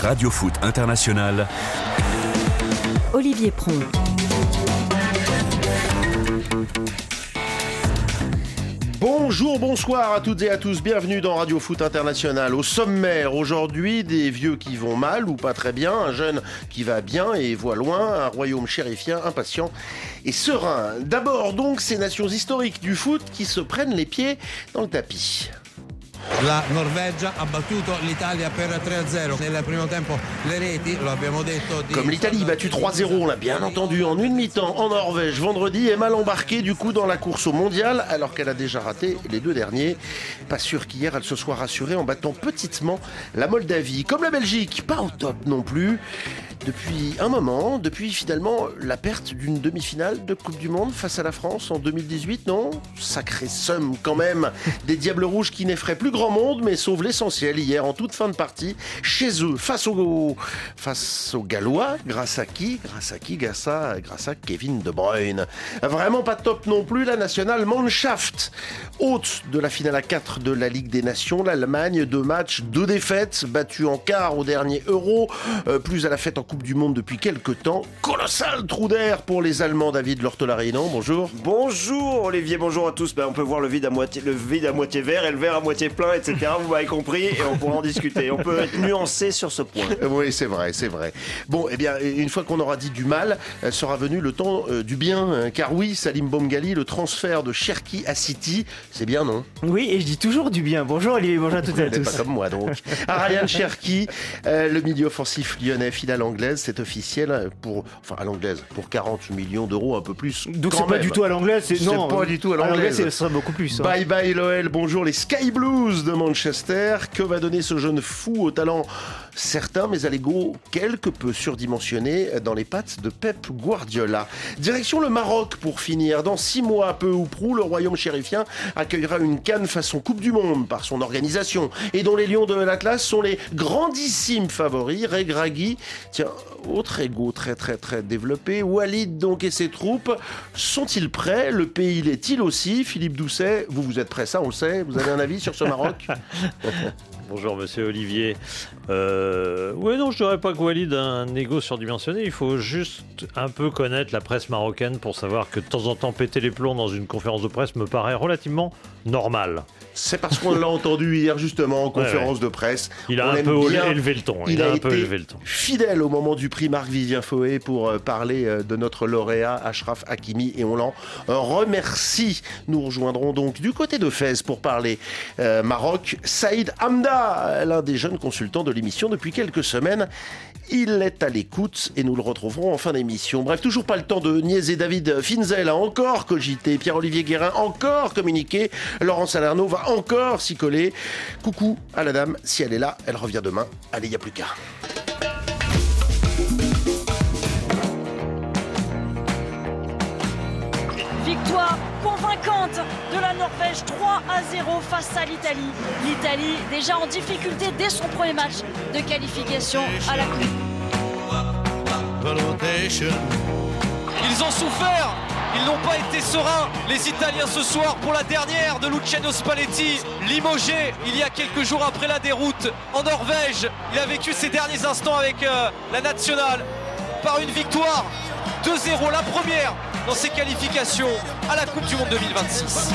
Radio Foot International. Olivier Pron. Bonjour, bonsoir à toutes et à tous, bienvenue dans Radio Foot International. Au sommaire aujourd'hui, des vieux qui vont mal ou pas très bien, un jeune qui va bien et voit loin, un royaume chérifien impatient et serein. D'abord donc ces nations historiques du foot qui se prennent les pieds dans le tapis. La Norvegia ha battuto l'Italia per 3-0 nel primo tempo, le reti, lo abbiamo detto. Comme l'Italie battue 3-0, on l'a bien entendu, en une mi-temps en Norvège vendredi, est mal embarquée du coup dans la course au mondial alors qu'elle a déjà raté les deux derniers. Pas sûr qu'hier elle se soit rassurée en battant petitement la Moldavie. Comme la Belgique, pas au top non plus. Depuis un moment, depuis finalement la perte d'une demi-finale de Coupe du Monde face à la France en 2018, non ? Sacré somme quand même. Des Diables Rouges qui n'effraient plus grand monde mais sauvent l'essentiel hier en toute fin de partie chez eux face aux Gallois. Grâce à qui ? Grâce à Kevin De Bruyne. Vraiment pas top non plus la Nationalmannschaft. Hôte de la finale à 4 de la Ligue des Nations, l'Allemagne, 2 matchs, 2 défaites, battue en quart au dernier Euro, plus à la fête en Coupe du Monde depuis quelques temps. Colossal trou d'air pour les Allemands. David Lortolarinon, bonjour. Bonjour Olivier, bonjour à tous. On peut voir le vide à moitié vert et le verre à moitié plein, etc. Vous m'avez compris et on pourra en discuter. On peut être nuancé sur ce point. Oui, c'est vrai. Bon, eh bien, une fois qu'on aura dit du mal, sera venu le temps du bien. Car oui, Salim Bomgali, le transfert de Cherki à City, c'est bien, non ? Oui, et je dis toujours du bien. Bonjour Olivier, bonjour à toutes et à tous. Pas comme moi donc. Ryan Cherki, le milieu offensif lyonnais, fidèle anglaise, c'est officiel à l'anglaise, pour 40 millions d'euros, un peu plus. Donc c'est pas du tout à l'anglaise, c'est pas du tout à l'anglaise. Ce sera beaucoup plus. Bye bye l'OL, bonjour les Sky Blues de Manchester. Que va donner ce jeune fou au talent certain mais à l'ego quelque peu surdimensionné dans les pattes de Pep Guardiola. Direction le Maroc pour finir. Dans 6 mois, peu ou prou, le royaume chérifien accueillera une CAN façon Coupe du Monde par son organisation et dont les Lions de l'Atlas sont les grandissimes favoris. Regragui, tiens, autre ego très développé. Walid donc et ses troupes, sont-ils prêts ? Le pays l'est-il aussi ? Philippe Doucet, vous êtes prêt, ça on le sait. Vous avez un avis sur ce Maroc ? Bonjour monsieur Olivier. Non, je dirais pas que Walid a un ego surdimensionné. Il faut juste un peu connaître la presse marocaine pour savoir que de temps en temps péter les plombs dans une conférence de presse me paraît relativement normal. C'est parce qu'on l'a entendu hier justement en conférence de presse. Il a un peu élevé le ton. Il a été fidèle au moment du prix Marc-Vivien Foé pour parler de notre lauréat Achraf Hakimi et on l'en remercie. Nous rejoindrons donc du côté de Fès pour parler Maroc. Saïd Hamda, l'un des jeunes consultants de l'émission depuis quelques semaines. Il est à l'écoute et nous le retrouverons en fin d'émission. Bref, toujours pas le temps de niaiser. David Finzel a encore cogité, Pierre-Olivier Guérin encore communiqué, Laurent Salerno va encore s'y coller. Coucou à la dame, si elle est là, elle revient demain. Allez, il n'y a plus qu'à. Victoire convaincante de la Norvège 3-0 face à l'Italie. L'Italie déjà en difficulté dès son premier match de qualification à la Coupe. Ils ont souffert, ils n'ont pas été sereins, les Italiens ce soir pour la dernière de Luciano Spalletti, limogé il y a quelques jours après la déroute en Norvège. Il a vécu ses derniers instants avec la nationale par une victoire 2-0, la première dans ses qualifications à la Coupe du Monde 2026.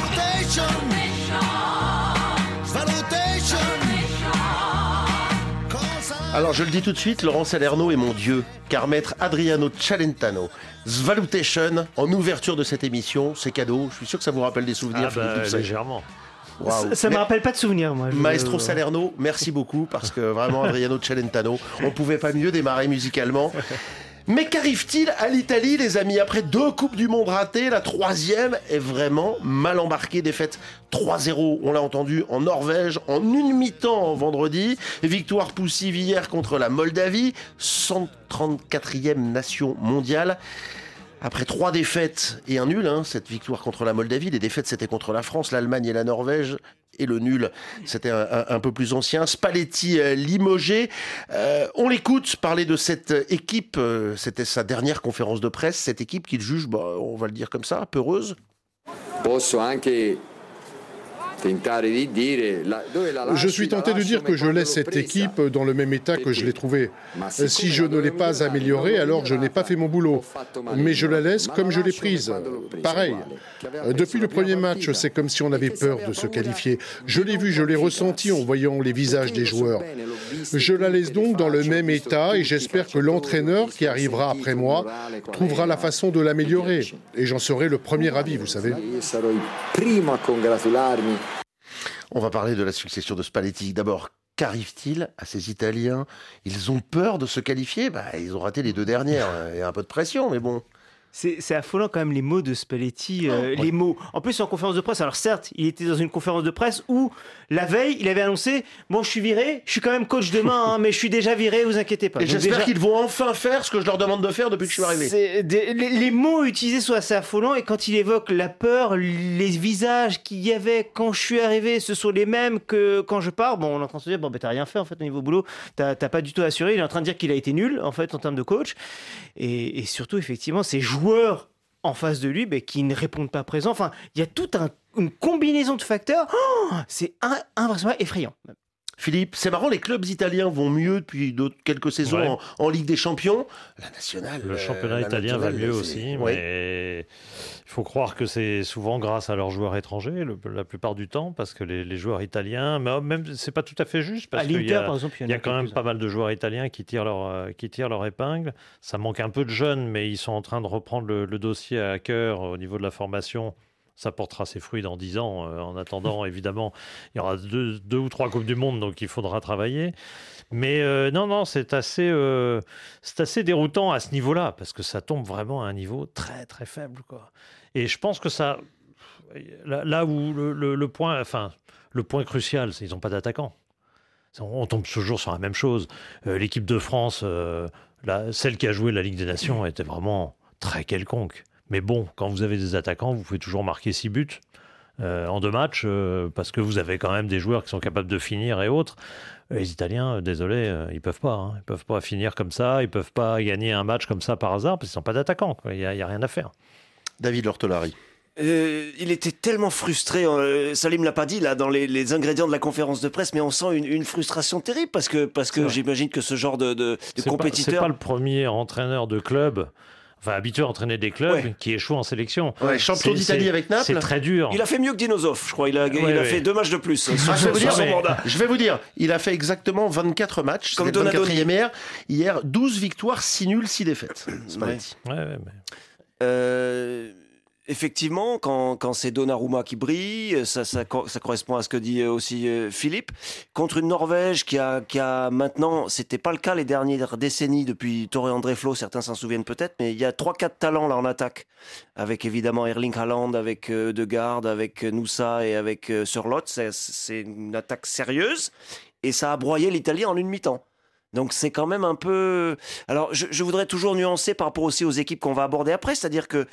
Alors je le dis tout de suite, Laurent Salerno est mon dieu, car maître Adriano Celentano, Svalutation, en ouverture de cette émission, c'est cadeau, je suis sûr que ça vous rappelle des souvenirs. Légèrement. Wow. Ça me rappelle pas de souvenirs, moi. Maestro Salerno, merci beaucoup, parce que vraiment Adriano Celentano, on pouvait pas mieux démarrer musicalement. Mais qu'arrive-t-il à l'Italie, les amis ? Après 2 Coupes du Monde ratées, la 3e est vraiment mal embarquée. Défaite 3-0, on l'a entendu, en Norvège, en une mi-temps vendredi. Victoire poussive hier contre la Moldavie, 134e nation mondiale. Après 3 défaites et un nul, cette victoire contre la Moldavie, les défaites c'était contre la France, l'Allemagne et la Norvège. Et le nul, c'était un peu plus ancien. Spalletti limogé. On l'écoute parler de cette équipe. C'était sa dernière conférence de presse. Cette équipe qu'il juge, on va le dire comme ça, peureuse. Posso anche Je suis tenté de dire que je laisse cette équipe dans le même état que je l'ai trouvée. Si je ne l'ai pas améliorée, alors je n'ai pas fait mon boulot. Mais je la laisse comme je l'ai prise. Pareil. Depuis le premier match, c'est comme si on avait peur de se qualifier. Je l'ai vu, je l'ai ressenti en voyant les visages des joueurs. Je la laisse donc dans le même état et j'espère que l'entraîneur qui arrivera après moi trouvera la façon de l'améliorer. Et j'en serai le premier avis, vous savez. On va parler de la succession de Spalletti. D'abord, qu'arrive-t-il à ces Italiens? Ils ont peur de se qualifier? Ils ont raté les 2 dernières. Il y a un peu de pression, mais bon... C'est affolant quand même les mots de Spalletti, les mots. En plus en conférence de presse, alors certes, il était dans une conférence de presse où la veille, il avait annoncé « Bon, je suis viré, je suis quand même coach demain, hein, mais je suis déjà viré, vous inquiétez pas. » Et j'espère qu'ils vont enfin faire ce que je leur demande de faire depuis que je suis arrivé. Les mots utilisés sont assez affolants et quand il évoque la peur, les visages qu'il y avait quand je suis arrivé, ce sont les mêmes que quand je pars. Bon, on est en train de se dire « Bon, t'as rien fait en fait au niveau boulot, t'as pas du tout assuré. » Il est en train de dire qu'il a été nul en fait en termes de coach. Et surtout, effectivement, ces joueurs en face de lui qui ne répondent pas présents. Enfin, il y a toute une combinaison de facteurs. C'est impressionnant, effrayant. Philippe, c'est marrant, les clubs italiens vont mieux depuis quelques saisons en Ligue des Champions. La nationale... Le championnat italien va mieux aussi, mais il faut croire que c'est souvent grâce à leurs joueurs étrangers, la plupart du temps, parce que les joueurs italiens... Mais même, c'est pas tout à fait juste, parce qu'il y a, par exemple, il y a quand même pas mal de joueurs italiens qui tirent leur épingle. Ça manque un peu de jeunes, mais ils sont en train de reprendre le dossier à cœur au niveau de la formation. Ça portera ses fruits dans 10 ans. En attendant, évidemment, il y aura 2 ou 3 Coupes du Monde, donc il faudra travailler. Mais non, c'est assez déroutant à ce niveau-là, parce que ça tombe vraiment à un niveau très, très faible, quoi. Et je pense que ça... Là où le point crucial, c'est qu'ils n'ont pas d'attaquants. On tombe toujours sur la même chose. L'équipe de France, celle qui a joué la Ligue des Nations, était vraiment très quelconque. Mais bon, quand vous avez des attaquants, vous pouvez toujours marquer 6 buts en 2 matchs, parce que vous avez quand même des joueurs qui sont capables de finir et autres. Les Italiens, désolé, ils peuvent pas. Hein. Ils peuvent pas finir comme ça, ils peuvent pas gagner un match comme ça par hasard, parce qu'ils n'ont pas d'attaquants. Il y a rien à faire. David Lortolari. Il était tellement frustré, Salim l'a pas dit là dans les ingrédients de la conférence de presse, mais on sent une frustration terrible parce que j'imagine que ce genre de compétiteur... C'est pas le premier entraîneur de club... Enfin, habitué à entraîner des clubs qui échouent en sélection. Champion d'Italie avec Naples. C'est très dur. Il a fait mieux que Dinosov, je crois. Il a fait 2 matchs de plus. Je vais vous dire, il a fait exactement 24 matchs. Comme Donadoni. Hier, 12 victoires, 6 nuls, 6 défaites. Effectivement, quand c'est Donnarumma qui brille, ça correspond à ce que dit aussi Philippe. Contre une Norvège qui a maintenant, c'était pas le cas les dernières décennies depuis Tore André Flo, certains s'en souviennent peut-être, mais il y a 3-4 talents là en attaque, avec évidemment Erling Haaland, avec Ødegaard, avec Nusa et avec Sørloth. C'est une attaque sérieuse et ça a broyé l'Italie en une mi-temps. Donc c'est quand même un peu... Alors je voudrais toujours nuancer par rapport aussi aux équipes qu'on va aborder après, c'est-à-dire que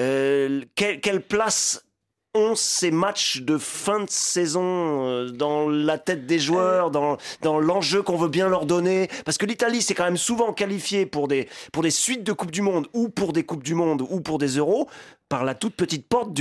quelle place ont ces matchs de fin de saison dans la tête des joueurs, dans l'enjeu qu'on veut bien leur donner, parce que l'Italie s'est quand même souvent qualifiée pour des suites de Coupe du Monde ou pour des Coupes du Monde ou pour des Euros par la toute petite porte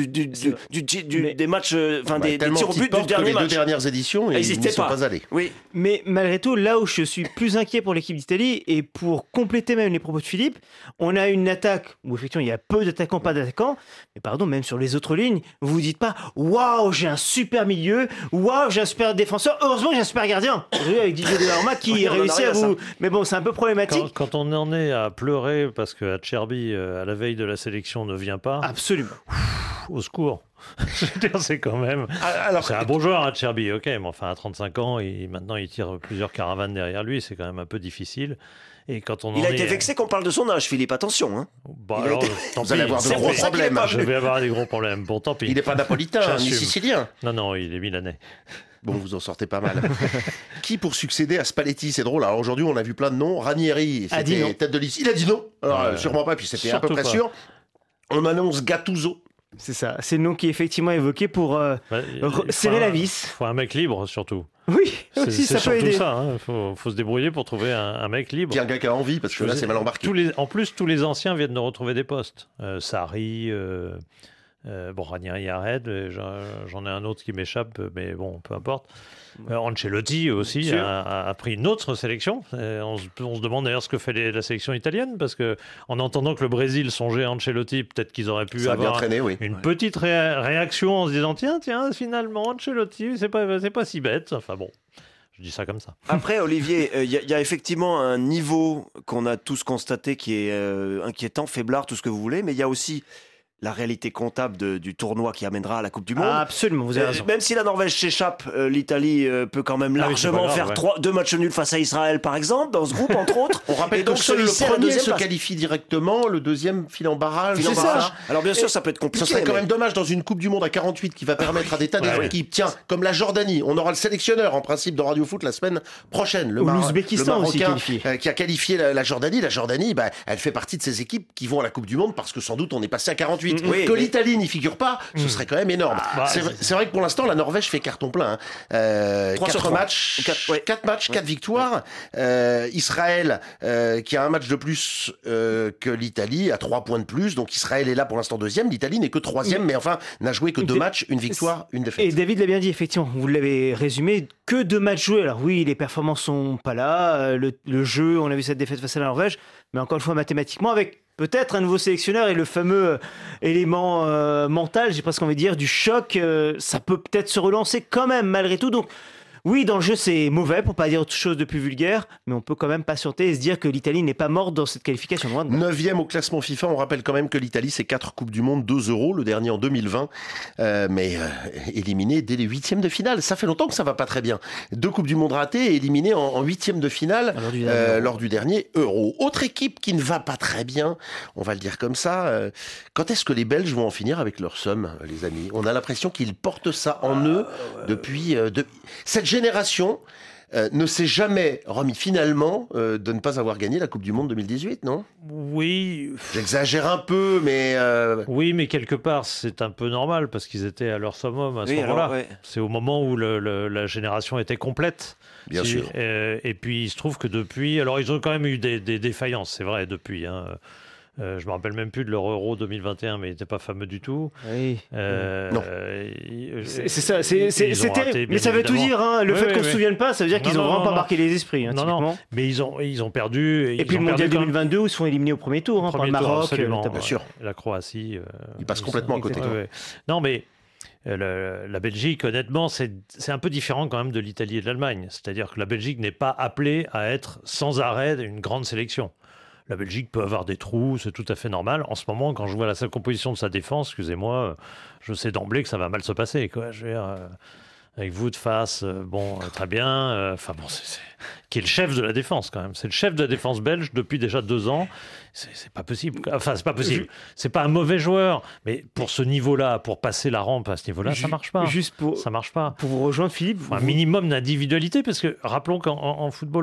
des matchs, des tirs au but du dernier match. Les 2 dernières éditions, ils n'y sont pas allés. Oui. Mais malgré tout, là où je suis plus inquiet pour l'équipe d'Italie, et pour compléter même les propos de Philippe, on a une attaque où effectivement il y a peu d'attaquants, pas d'attaquants, mais pardon, même sur les autres lignes, vous vous dites pas « Waouh, j'ai un super milieu, waouh, j'ai un super défenseur, heureusement que j'ai un super gardien !» Avec Didier Donnarumma qui réussit à vous... Mais bon, c'est un peu problématique. Quand on en est à pleurer parce que Acerbi, à la veille de la sélection, ne vient pas... Absolument. Au secours. Je veux dire, c'est quand même... c'est un bon joueur, Acerbi, ok, mais enfin, à 35 ans, maintenant, il tire plusieurs caravanes derrière lui, c'est quand même un peu difficile. Et quand on il a été vexé qu'on parle de son âge, Philippe, attention. Hein. Vous allez avoir de gros problèmes. Je vais avoir des gros problèmes. Bon, tant pis. Il n'est pas napolitain, ni sicilien. Non, il est milanais. Bon, vous en sortez pas mal. Qui pour succéder à Spalletti? C'est drôle. Alors aujourd'hui, on a vu plein de noms. Ranieri, c'était tête de liste. Il a dit non. Alors, sûrement pas, puis c'était à peu près sûr. On annonce Gattuso. C'est ça, c'est le nom qui est effectivement évoqué pour serrer la vis. Il faut un mec libre surtout. Oui, aussi, ça peut aider. C'est surtout ça, hein. Faut se débrouiller pour trouver un mec libre. Puis un gars qui a envie, parce que là c'est mal embarqué. En plus, tous les anciens viennent de retrouver des postes. Sarri, Bon, Ranieri arrête, j'en ai un autre qui m'échappe, mais bon, peu importe. Ancelotti aussi a pris une autre sélection. On se demande d'ailleurs ce que fait la sélection italienne, parce que en entendant que le Brésil songeait à Ancelotti, peut-être qu'ils auraient pu avoir une petite réaction en se disant tiens, finalement, Ancelotti, c'est pas si bête. Enfin bon. Je dis ça comme ça. Après, Olivier, il y a effectivement un niveau qu'on a tous constaté qui est inquiétant, faiblard, tout ce que vous voulez, mais il y a aussi la réalité comptable du tournoi qui amènera à la Coupe du Monde. Ah, absolument, vous avez raison. Même si la Norvège s'échappe, l'Italie peut quand même largement faire 2 matchs nuls face à Israël, par exemple, dans ce groupe, entre autres. On rappelle que seul le premier se qualifie directement, le deuxième file en barrage. C'est ça. Alors bien sûr, ça peut être compliqué. Ce serait quand même dommage dans une Coupe du Monde à 48 qui va permettre à des tas d'équipes, tiens, comme la Jordanie, on aura le sélectionneur en principe de Radio Foot la semaine prochaine. L'Ouzbékistan aussi qui a qualifié la Jordanie. La Jordanie, elle fait partie de ces équipes qui vont à la Coupe du Monde parce que sans doute on est passé à 48. Que l'Italie n'y figure pas, ce serait quand même énorme. C'est vrai que pour l'instant, la Norvège fait carton plein. 4 matchs, 4 victoires. Israël, qui a un match de plus que l'Italie, a 3 points de plus. Donc Israël est là pour l'instant deuxième. L'Italie n'est que troisième, mais enfin, n'a joué que 2 matchs, une victoire, une défaite. Et David l'a bien dit, effectivement, vous l'avez résumé, que 2 matchs joués. Alors oui, les performances sont pas là. Le jeu, on a vu cette défaite face à la Norvège, mais encore une fois, mathématiquement, avec peut-être un nouveau sélectionneur et le fameux élément mental, j'ai presque envie de dire, du choc, ça peut peut-être se relancer quand même malgré tout. Donc oui, dans le jeu, c'est mauvais, pour pas dire autre chose de plus vulgaire, mais on peut quand même patienter et se dire que l'Italie n'est pas morte dans cette qualification. 9e au classement FIFA, on rappelle quand même que l'Italie, c'est 4 Coupes du Monde, 2 euros, le dernier en 2020, mais éliminé dès les 8e de finale. Ça fait longtemps que ça va pas très bien. 2 Coupes du Monde ratées et éliminé en 8e de finale lors du dernier Euro. Autre équipe qui ne va pas très bien, on va le dire comme ça, quand est-ce que les Belges vont en finir avec leur somme, les amis? On a l'impression qu'ils portent ça en eux depuis... Cette génération ne s'est jamais remis finalement de ne pas avoir gagné la Coupe du Monde 2018, non? Oui. J'exagère un peu, mais... Oui, mais quelque part, c'est un peu normal, parce qu'ils étaient à leur summum à ce moment-là. Alors, c'est au moment où la génération était complète. Bien sûr. Et puis, il se trouve que depuis... Alors, ils ont quand même eu des défaillances, c'est vrai, depuis. Je me rappelle même plus de leur Euro 2021, mais il n'était pas fameux du tout. Oui. Non. C'est ça, c'est terrible. Mais ça veut tout dire. Hein. Le fait qu'on ne se souvienne pas, ça veut dire qu'ils n'ont vraiment pas marqué les esprits. Hein, non. Mais ils ont perdu. Et puis le Mondial 2022, où ils sont éliminés au premier tour par le Maroc. Bien sûr. La Croatie. Ils passent complètement à côté. Non, mais... La Belgique, honnêtement, c'est un peu différent quand même de l'Italie et de l'Allemagne. C'est-à-dire que la Belgique n'est pas appelée à être sans arrêt une grande sélection. La Belgique peut avoir des trous, c'est tout à fait normal. En ce moment, quand je vois la composition de sa défense, excusez-moi, je sais d'emblée que ça va mal se passer, quoi. Je veux dire, avec vous de face, très bien. Enfin qui est le chef de la défense quand même. C'est le chef de la défense belge depuis déjà 2 ans. C'est pas possible. Enfin, c'est pas possible. C'est pas un mauvais joueur, mais pour ce niveau-là, pour passer la rampe à ce niveau-là, ça marche pas. Ça marche pas. Pour vous rejoindre, Philippe, un minimum d'individualité, parce que rappelons qu'en football,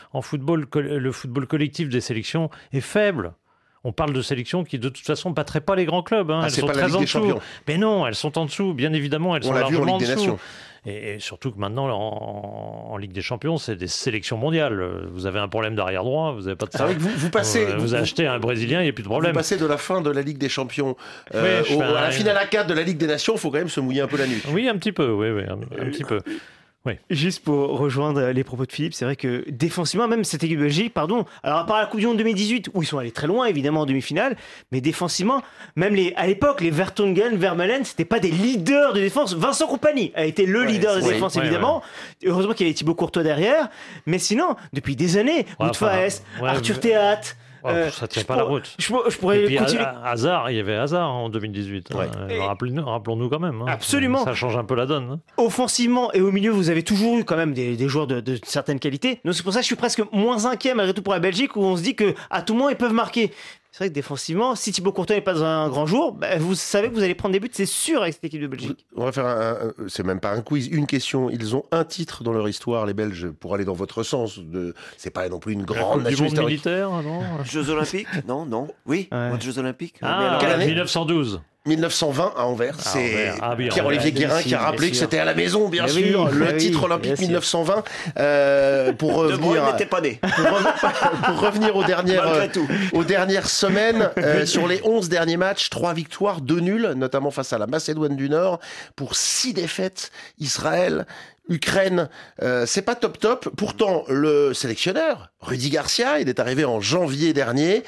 le football collectif des sélections est faible. On parle de sélections qui, de toute façon, ne battraient pas les grands clubs. Elles sont très en dessous. Mais non, elles sont en dessous. Bien évidemment, elles sont largement en dessous. Et surtout que maintenant, en Ligue des Champions, c'est des sélections mondiales. Vous avez un problème d'arrière droit, vous n'avez pas de... C'est vrai que vous passez... Vous achetez un Brésilien, il n'y a plus de problème. Vous passez de la fin de la Ligue des Champions à la finale à 4 de la Ligue des Nations, il faut quand même se mouiller un peu la nuque. Oui, un petit peu, un petit peu. Oui. Juste pour rejoindre les propos de Philippe, c'est vrai que défensivement, même cette équipe de Belgique, alors à part la Coupe du Monde 2018, où ils sont allés très loin évidemment en demi-finale, mais défensivement, même à l'époque, les Vertonghen, Vermaelen, c'était pas des leaders de défense. Vincent Kompany a été le leader de défense évidemment. Heureusement qu'il y avait Thibaut Courtois derrière, mais sinon, depuis des années, Wout Faes, Arthur Théat. Ça tient pas la route. Je pourrais continuer. Il y avait Hazard en 2018. Rappelons-nous quand même. Absolument. Ça change un peu la donne. Offensivement et au milieu, vous avez toujours eu quand même des joueurs de certaines qualités. Donc c'est pour ça que je suis presque moins inquiet malgré tout pour la Belgique, où on se dit qu'à tout moment ils peuvent marquer. C'est vrai que défensivement, si Thibaut Courtois n'est pas dans un grand jour, vous savez que vous allez prendre des buts, c'est sûr, avec cette équipe de Belgique. On va faire c'est même pas un quiz, une question. Ils ont un titre dans leur histoire, les Belges, pour aller dans votre sens. C'est pas non plus une grande nation historique. Militaire, non Jeux Olympiques? Non. Oui, Jeux Olympiques. Quelle année? 1912. 1920 à Anvers. C'est Pierre-Olivier Guérin qui a rappelé que c'était à la maison, bien sûr. Le titre olympique 1920. Pour revenir, n'était pas né. Pour revenir aux dernières semaines, sur les 11 derniers matchs, 3 victoires, 2 nuls, notamment face à la Macédoine du Nord, pour 6 défaites. Israël, Ukraine, c'est pas top. Pourtant, le sélectionneur, Rudy Garcia, il est arrivé en janvier dernier,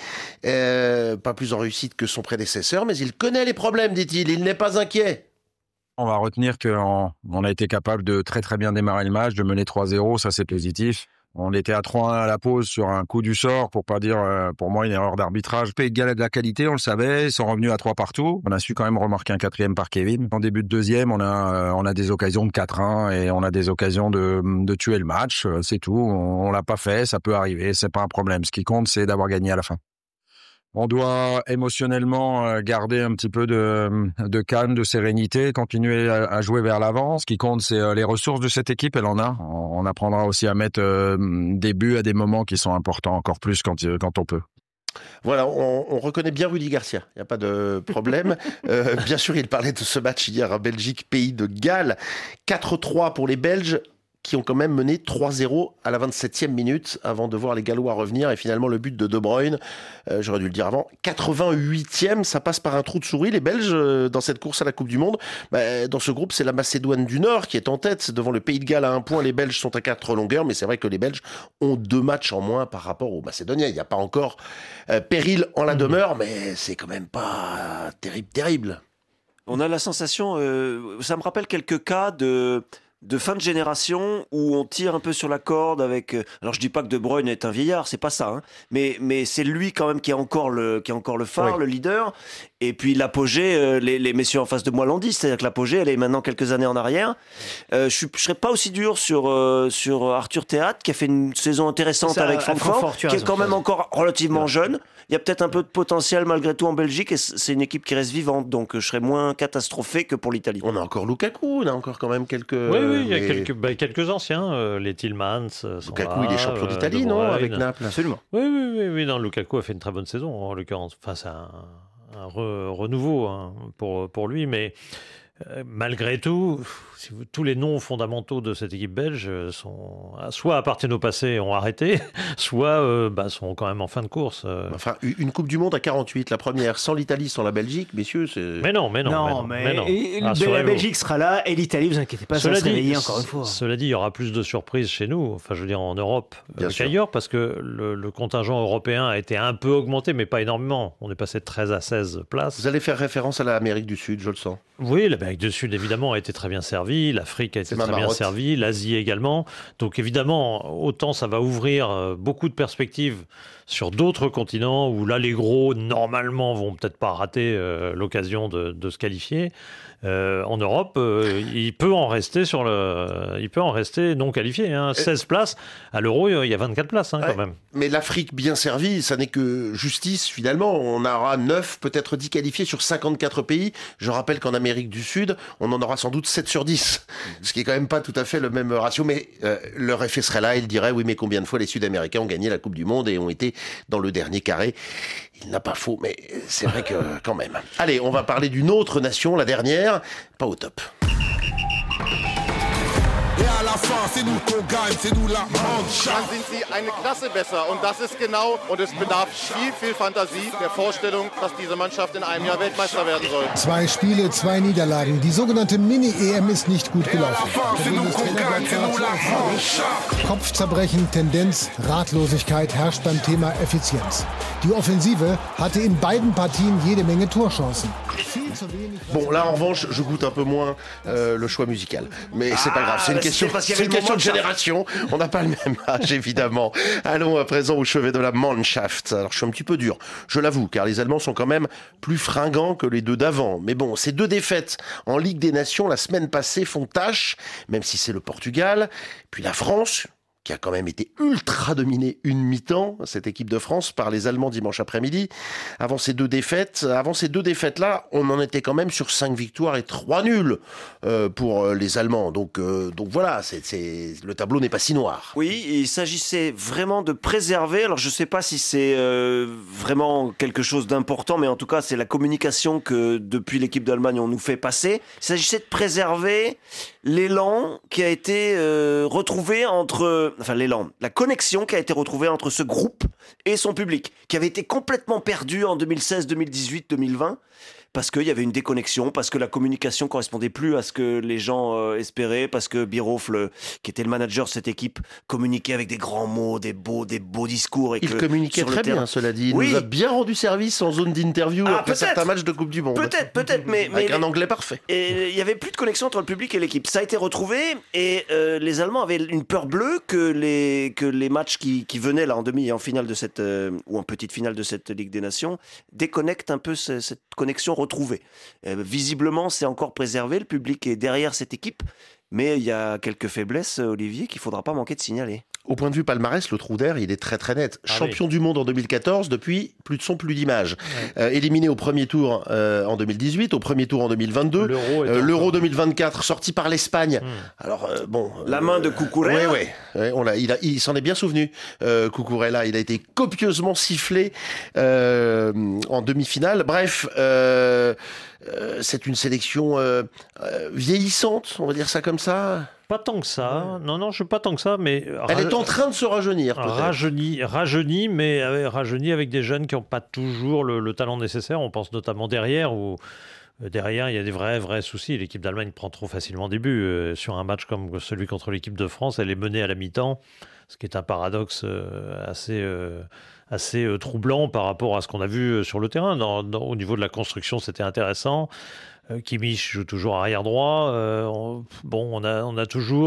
pas plus en réussite que son prédécesseur, mais il connaît les problèmes, dit-il, il n'est pas inquiet. On va retenir qu'on a été capable de très très bien démarrer le match, de mener 3-0, ça c'est positif. On était à 3-1 à la pause sur un coup du sort, pour pas dire, pour moi, une erreur d'arbitrage. Pays de Galles a de la qualité, on le savait, ils sont revenus à 3 partout. On a su quand même remarquer un 4e par Kevin. En début de deuxième, on a des occasions de 4-1 et on a des occasions de tuer le match, c'est tout. On l'a pas fait, ça peut arriver, c'est pas un problème. Ce qui compte, c'est d'avoir gagné à la fin. On doit émotionnellement garder un petit peu de calme, de sérénité, continuer à jouer vers l'avant. Ce qui compte, c'est les ressources de cette équipe, elle en a. On apprendra aussi à mettre des buts à des moments qui sont importants, encore plus quand on peut. Voilà, on reconnaît bien Rudy Garcia, il n'y a pas de problème. Bien sûr, il parlait de ce match hier à Belgique, pays de Galles. 4-3 pour les Belges, qui ont quand même mené 3-0 à la 27e minute avant de voir les Gallois revenir. Et finalement, le but de De Bruyne, j'aurais dû le dire avant, 88e, ça passe par un trou de souris. Les Belges, dans cette course à la Coupe du Monde, dans ce groupe, c'est la Macédoine du Nord qui est en tête. Devant le Pays de Galles à 1 point, les Belges sont à 4 longueurs. Mais c'est vrai que les Belges ont 2 matchs en moins par rapport aux Macédoniens. Il n'y a pas encore péril en la demeure, mais c'est quand même pas terrible. On a la sensation, ça me rappelle quelques cas de fin de génération où on tire un peu sur la corde avec. Alors je dis pas que De Bruyne est un vieillard, c'est pas ça, hein, mais c'est lui quand même qui a encore le phare, le leader. Et puis l'apogée, les messieurs en face de moi l'ont dit, c'est-à-dire que l'apogée, elle est maintenant quelques années en arrière. Je serais pas aussi dur sur Arthur Théâtre, qui a fait une saison intéressante avec Francfort, qui est quand même encore relativement jeune. Il y a peut-être un peu de potentiel malgré tout en Belgique, et c'est une équipe qui reste vivante, donc je serais moins catastrophé que pour l'Italie. On a encore Lukaku, on a encore quand même quelques... Oui, il y a quelques anciens, les Tillmans. Lukaku, il est champion d'Italie, non, avec Naples? Absolument. Oui, non, Lukaku a fait une très bonne saison, en l'occurrence. Enfin, c'est un renouveau pour lui, mais malgré tout, tous les noms fondamentaux de cette équipe belge soit appartiennent au passé et ont arrêté, soit sont quand même en fin de course. Enfin, une Coupe du Monde à 48, la première, sans l'Italie, sans la Belgique, messieurs, c'est... Mais non. La Belgique sera là et l'Italie, vous inquiétez pas, ça va se réveiller encore une fois. Cela dit, il y aura plus de surprises chez nous, enfin je veux dire en Europe qu'ailleurs, parce que le contingent européen a été un peu augmenté, mais pas énormément. On est passé de 13 à 16 places. Vous allez faire référence à l'Amérique du Sud, je le sens. Oui, l'Amérique du Sud, évidemment, a été très bien servie. L'Afrique a été très bien servie, l'Asie également. Donc évidemment, autant ça va ouvrir beaucoup de perspectives sur d'autres continents où là, les gros, normalement, vont peut-être pas rater l'occasion de se qualifier. En Europe, il peut en rester non qualifié. 16 places. À l'Euro, il y a 24 places quand même. Mais l'Afrique bien servie, ça n'est que justice finalement. On aura 9, peut-être 10 qualifiés sur 54 pays. Je rappelle qu'en Amérique du Sud, on en aura sans doute 7 sur 10. Ce qui est quand même pas tout à fait le même ratio. Mais leur effet serait là. Ils diraient, oui, mais combien de fois les Sud-Américains ont gagné la Coupe du Monde et ont été dans le dernier carré? Il n'a pas faux, mais c'est vrai que quand même. Allez, on va parler d'une autre nation, la dernière, pas au top. Et à la fin, c'est nous qu'on gagne, c'est nous la Mannschaft. Dann sind sie eine Klasse besser und das ist genau, und es bedarf viel Fantasie der Vorstellung, dass diese Mannschaft in einem Jahr Weltmeister werden soll. 2 Spiele, 2 Niederlagen. Die sogenannte Mini-EM ist nicht gut gelaufen. Kopfzerbrechen, Tendenz, Ratlosigkeit herrscht beim Thema Effizienz. Die Offensive hatte in beiden Partien jede Menge Torchancen. Bon, là en revanche, je goûte un peu moins le choix musical. Mais c'est pas grave, c'est une question de génération. On n'a pas le même âge, évidemment. Allons à présent au chevet de la Mannschaft. Alors je suis un petit peu dur, je l'avoue, car les Allemands sont quand même plus fringants que les deux d'avant. Mais bon, ces 2 défaites en Ligue des Nations la semaine passée font tâche, même si c'est le Portugal. Puis la France, qui a quand même été ultra dominée une mi-temps, cette équipe de France, par les Allemands dimanche après-midi. Avant ces deux défaites-là, on en était quand même sur 5 victoires et 3 nuls pour les Allemands. Donc voilà, le tableau n'est pas si noir. Oui, il s'agissait vraiment de préserver, alors je ne sais pas si c'est vraiment quelque chose d'important, mais en tout cas c'est la communication que depuis l'équipe d'Allemagne on nous fait passer. Il s'agissait de préserver l'élan qui a été retrouvé la connexion qui a été retrouvée entre ce groupe et son public, qui avait été complètement perdu en 2016, 2018, 2020, parce qu'il y avait une déconnexion, parce que la communication correspondait plus à ce que les gens espéraient, parce que Bierhoff, qui était le manager de cette équipe, communiquait avec des grands mots, des beaux discours. Il communiquait très bien, cela dit. Il nous a bien rendu service en zone d'interview après certains matchs de Coupe du Monde. Peut-être, mais avec un anglais parfait. Et il y avait plus de connexion entre le public et l'équipe. Ça a été retrouvé, et les Allemands avaient une peur bleue que les matchs qui venaient là en demi et en finale de cette ou en petite finale de cette Ligue des Nations déconnectent un peu cette connexion retrouvée. Visiblement, c'est encore préservé. Le public est derrière cette équipe, mais il y a quelques faiblesses, Olivier, qu'il ne faudra pas manquer de signaler. Au point de vue palmarès, le trou d'air, il est très très net. Champion du monde en 2014, depuis plus de son, plus d'image. Éliminé au premier tour en 2018, au premier tour en 2022. L'Euro 2024, sorti par l'Espagne. Alors la main de Cucurella. Il s'en est bien souvenu. Cucurella, il a été copieusement sifflé en demi-finale. Bref, c'est une sélection vieillissante, on va dire ça comme ça. Pas tant que ça. Non, je pas tant que ça, mais... Elle est en train de se rajeunir, peut-être. Rajeunit, mais rajeunit avec des jeunes qui n'ont pas toujours le talent nécessaire. On pense notamment derrière, où derrière, il y a des vrais soucis. L'équipe d'Allemagne prend trop facilement des buts. Sur un match comme celui contre l'équipe de France, elle est menée à la mi-temps, ce qui est un paradoxe assez troublant par rapport à ce qu'on a vu sur le terrain. Au niveau de la construction, c'était intéressant. Kimmich joue toujours arrière droit. On a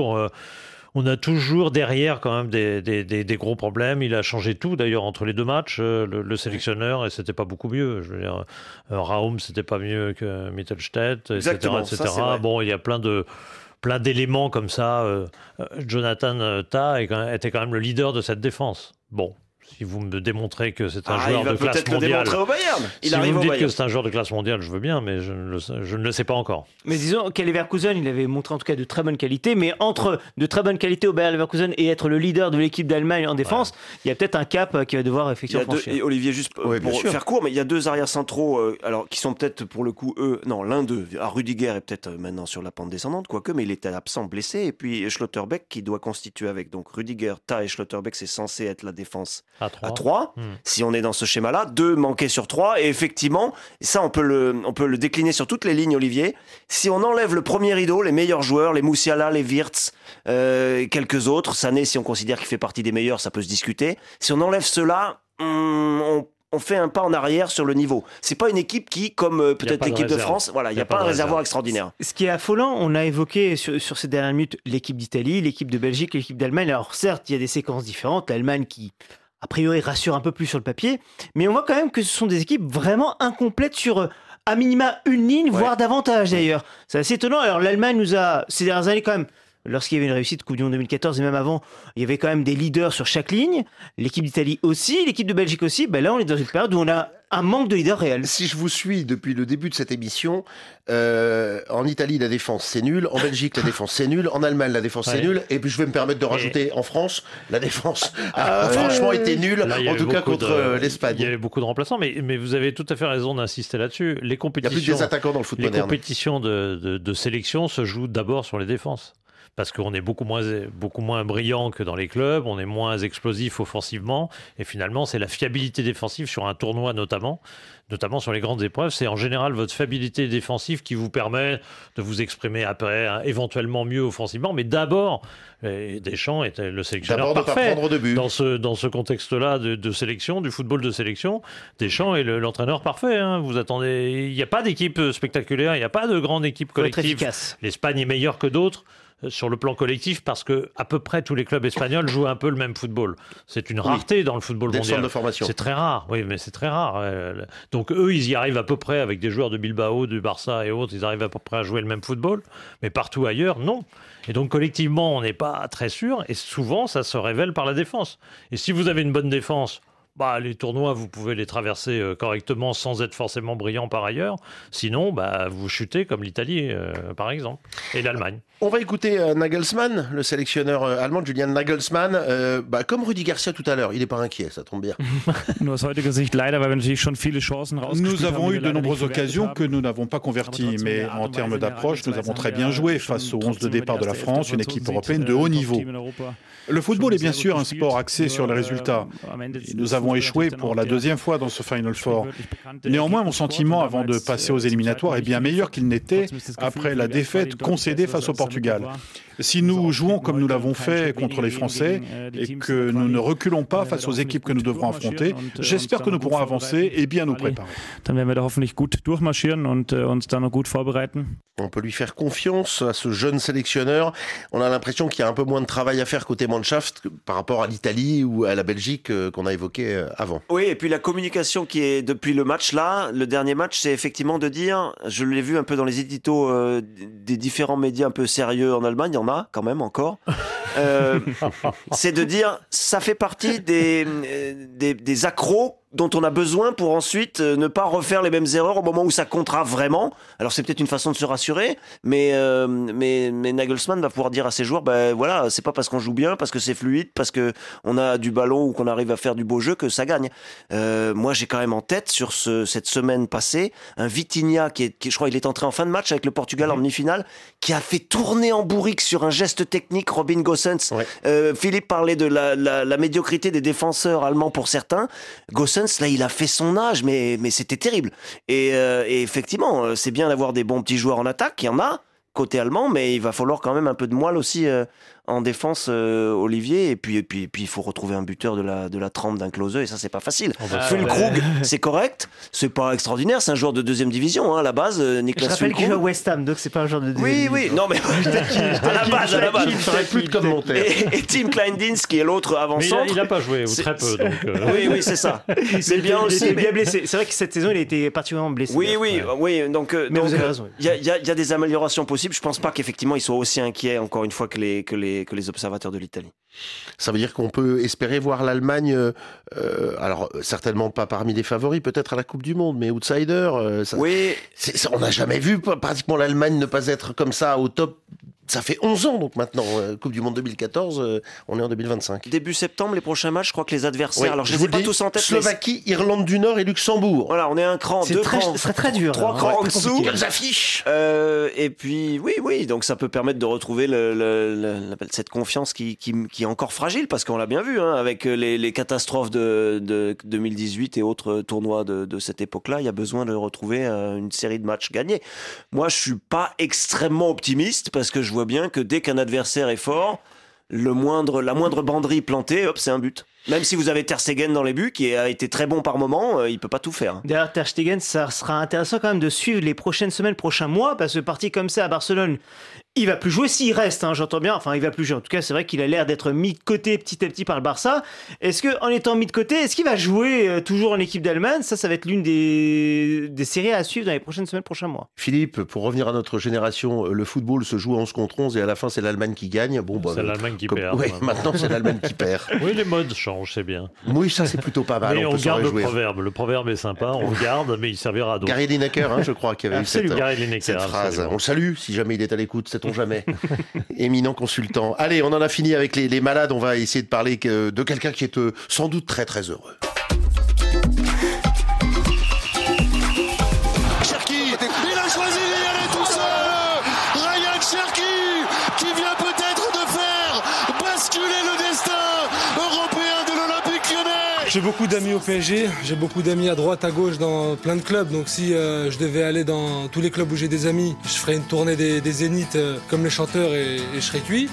toujours derrière quand même des gros problèmes. Il a changé tout d'ailleurs entre les deux matchs, le sélectionneur, et c'était pas beaucoup mieux. Je veux dire, Raum, c'était pas mieux que Mittelstädt, etc. Bon, il y a plein d'éléments comme ça. Jonathan Tah était quand même le leader de cette défense. Bon. Si vous me démontrez que c'est un joueur de classe mondiale, si vous me dites que c'est un joueur de classe mondiale, je veux bien, mais je ne le sais pas encore. Mais disons qu'à Leverkusen, il avait montré en tout cas de très bonne qualité, mais entre de très bonne qualité au Bayer Leverkusen et être le leader de l'équipe d'Allemagne en défense, il y a peut-être un cap qui va devoir effectivement franchir. Et Olivier, juste pour faire court, mais il y a deux arrières centraux, alors qui sont peut-être pour le coup l'un d'eux, Rudiger est peut-être maintenant sur la pente descendante, quoique, mais il était absent, blessé, et puis Schlotterbeck qui doit constituer avec donc Rudiger, Tah et Schlotterbeck, c'est censé être la défense à 3. Si on est dans ce schéma-là, 2 manqués sur 3, et effectivement, ça on peut le décliner sur toutes les lignes, Olivier. Si on enlève le premier rideau, les meilleurs joueurs, les Musiala, les Wirtz, quelques autres, Sané, si on considère qu'il fait partie des meilleurs, ça peut se discuter. Si on enlève ceux-là, on fait un pas en arrière sur le niveau. C'est pas une équipe qui, comme peut-être l'équipe de France, il n'y a pas un réservoir extraordinaire. Ce qui est affolant, on a évoqué sur ces dernières minutes l'équipe d'Italie, l'équipe de Belgique, l'équipe d'Allemagne. Alors certes, il y a des séquences différentes. L'Allemagne qui, a priori, rassure un peu plus sur le papier, mais on voit quand même que ce sont des équipes vraiment incomplètes sur à minima une ligne, voire davantage d'ailleurs. C'est assez étonnant. Alors l'Allemagne nous a, ces dernières années quand même, lorsqu'il y avait une réussite Coupe du Monde 2014 et même avant, il y avait quand même des leaders sur chaque ligne. L'équipe d'Italie aussi, l'équipe de Belgique aussi. Là, on est dans une période où on a un manque de leader réel. Si je vous suis depuis le début de cette émission, en Italie, la défense, c'est nul. En Belgique, la défense, c'est nul. En Allemagne, la défense, c'est nul. Et puis, je vais me permettre de rajouter, en France, la défense a franchement été nulle, en tout cas contre l'Espagne. Il y avait beaucoup de remplaçants, mais vous avez tout à fait raison d'insister là-dessus. Il n'y a plus des attaquants dans le foot moderne. Les compétitions de sélection se jouent d'abord sur les défenses. Parce qu'on est beaucoup moins brillant que dans les clubs, on est moins explosif offensivement, et finalement c'est la fiabilité défensive sur un tournoi notamment sur les grandes épreuves, c'est en général votre fiabilité défensive qui vous permet de vous exprimer après, éventuellement mieux offensivement, mais d'abord, Deschamps était le sélectionneur parfait dans ce contexte-là de sélection, du football de sélection. Deschamps est l'entraîneur parfait. Vous attendez, il n'y a pas d'équipe spectaculaire, il n'y a pas de grande équipe collective. L'Espagne est meilleure que d'autres. sur le plan collectif parce que à peu près tous les clubs espagnols jouent un peu le même football. C'est une rareté dans le football des mondial. centres de formation. C'est très rare, oui, mais c'est très rare. Donc eux, ils y arrivent à peu près avec des joueurs de Bilbao, du Barça et autres, ils arrivent à peu près à jouer le même football, mais partout ailleurs, non. Et donc collectivement, on n'est pas très sûr et souvent, ça se révèle par la défense. Et si vous avez une bonne défense, les tournois, vous pouvez les traverser correctement sans être forcément brillant par ailleurs. Sinon, vous chutez comme l'Italie, par exemple, et l'Allemagne. On va écouter Nagelsmann, le sélectionneur allemand, Julian Nagelsmann. Comme Rudi Garcia tout à l'heure, il n'est pas inquiet, ça tombe bien. Nous avons eu de nombreuses occasions que nous n'avons pas converties, mais en termes d'approche, nous avons très bien joué face au 11 de départ de la France, une équipe européenne de haut niveau. Le football est bien sûr un sport axé sur les résultats. Et nous avons échoué pour la deuxième fois dans ce Final Four. Néanmoins, mon sentiment avant de passer aux éliminatoires est bien meilleur qu'il n'était après la défaite concédée face au Portugal. Si nous jouons comme nous l'avons fait contre les Français et que nous ne reculons pas face aux équipes que nous devrons affronter, j'espère que nous pourrons avancer et bien nous préparer. On peut lui faire confiance à ce jeune sélectionneur. On a l'impression qu'il y a un peu moins de travail à faire côté Mannschaft par rapport à l'Italie ou à la Belgique qu'on a évoqué avant. Oui, et puis la communication qui est depuis le match là, le dernier match, c'est effectivement de dire, je l'ai vu un peu dans les éditos des différents médias un peu sérieux en Allemagne, il y en a quand même encore, c'est de dire, ça fait partie des accros dont on a besoin pour ensuite ne pas refaire les mêmes erreurs au moment où ça comptera vraiment. Alors c'est peut-être une façon de se rassurer, mais Nagelsmann va pouvoir dire à ses joueurs, voilà, c'est pas parce qu'on joue bien, parce que c'est fluide, parce que on a du ballon ou qu'on arrive à faire du beau jeu que ça gagne. Moi j'ai quand même en tête sur cette semaine passée un Vitinha qui je crois il est entré en fin de match avec le Portugal en demi-finale, qui a fait tourner en bourrique sur un geste technique Robin Gosens. Ouais. Philippe parlait de la médiocrité des défenseurs allemands pour certains. Gosens, là, il a fait son âge, mais c'était terrible. Et effectivement, c'est bien d'avoir des bons petits joueurs en attaque, il y en a, côté allemand, mais il va falloir quand même un peu de moelle aussi en défense, Olivier. Et puis, il faut retrouver un buteur de la trempe d'un Klose, et ça, c'est pas facile. Füllkrug, c'est correct, c'est pas extraordinaire, c'est un joueur de deuxième division, à la base, Niklas Füllkrug. Je rappelle qu'il joue à West Ham, donc c'est pas un joueur de deuxième division. Oui, non, mais à la base. Plus de commentaires. Et Tim Kleindins, qui est l'autre avant-centre. Mais il a pas joué, ou très peu. Donc, Oui, c'est ça. C'est bien aussi. Il était bien blessé. C'est vrai que cette saison, il a été particulièrement blessé. Oui. Donc, mais vous avez raison. Il y a des améliorations possibles. Je pense pas qu'effectivement, ils soient aussi inquiets, encore une fois, que les observateurs de l'Italie. Ça veut dire qu'on peut espérer voir l'Allemagne, alors certainement pas parmi les favoris, peut-être à la Coupe du Monde, mais outsider. On n'a jamais vu pratiquement l'Allemagne ne pas être comme ça au top. Ça fait 11 ans donc maintenant, Coupe du Monde 2014, on est en 2025. Début septembre, les prochains matchs, je crois que les adversaires, alors je ne les ai pas tous en tête. Slovaquie, Irlande du Nord et Luxembourg. Voilà, on est un cran, deux crans. Ce serait très dur. 3 crans en dessous. Quelles affiches et puis, oui, donc ça peut permettre de retrouver cette confiance qui est encore fragile, parce qu'on l'a bien vu, avec les catastrophes de 2018 et autres tournois de cette époque-là, il y a besoin de retrouver une série de matchs gagnés. Moi, je suis pas extrêmement optimiste, parce que je vois bien que dès qu'un adversaire est fort, la moindre banderie plantée, hop, c'est un but. Même si vous avez Ter Stegen dans les buts, qui a été très bon par moment, il peut pas tout faire. D'ailleurs, Ter Stegen, ça sera intéressant quand même de suivre les prochaines semaines, prochains mois, parce que parti comme ça à Barcelone, il va plus jouer s'il reste, j'entends bien. Enfin, il va plus jouer. En tout cas, c'est vrai qu'il a l'air d'être mis de côté petit à petit par le Barça. Est-ce que, en étant mis de côté, est-ce qu'il va jouer toujours en équipe d'Allemagne ? Ça va être l'une des séries à suivre dans les prochaines semaines, prochains mois. Philippe, pour revenir à notre génération, le football se joue 11 contre 11 et à la fin, c'est l'Allemagne qui gagne. C'est l'Allemagne qui perd. Oui, maintenant, c'est l'Allemagne qui perd. Oui, les modes changent, c'est bien. Oui, ça, c'est plutôt pas mal. Mais on garde le proverbe. Le proverbe est sympa, on le garde, mais il servira à d'autres. Gary Lineker, je crois, qui avait eu cette phrase. Absolument. On le salue, si jamais il est à l'écoute, sait-on jamais. Éminent consultant. Allez, on en a fini avec les malades. On va essayer de parler de quelqu'un qui est sans doute très très heureux. Cherki, il a choisi d'y aller tout seul. Ryan Cherki, qui vient peut-être de faire basculer le destin européen de l'Olympique Lyonnais. J'ai beaucoup d'amis au PSG, j'ai beaucoup d'amis à droite, à gauche, dans plein de clubs. Donc si je devais aller dans tous les clubs où j'ai des amis, je ferais une tournée des zéniths comme les chanteurs et je serais cuit.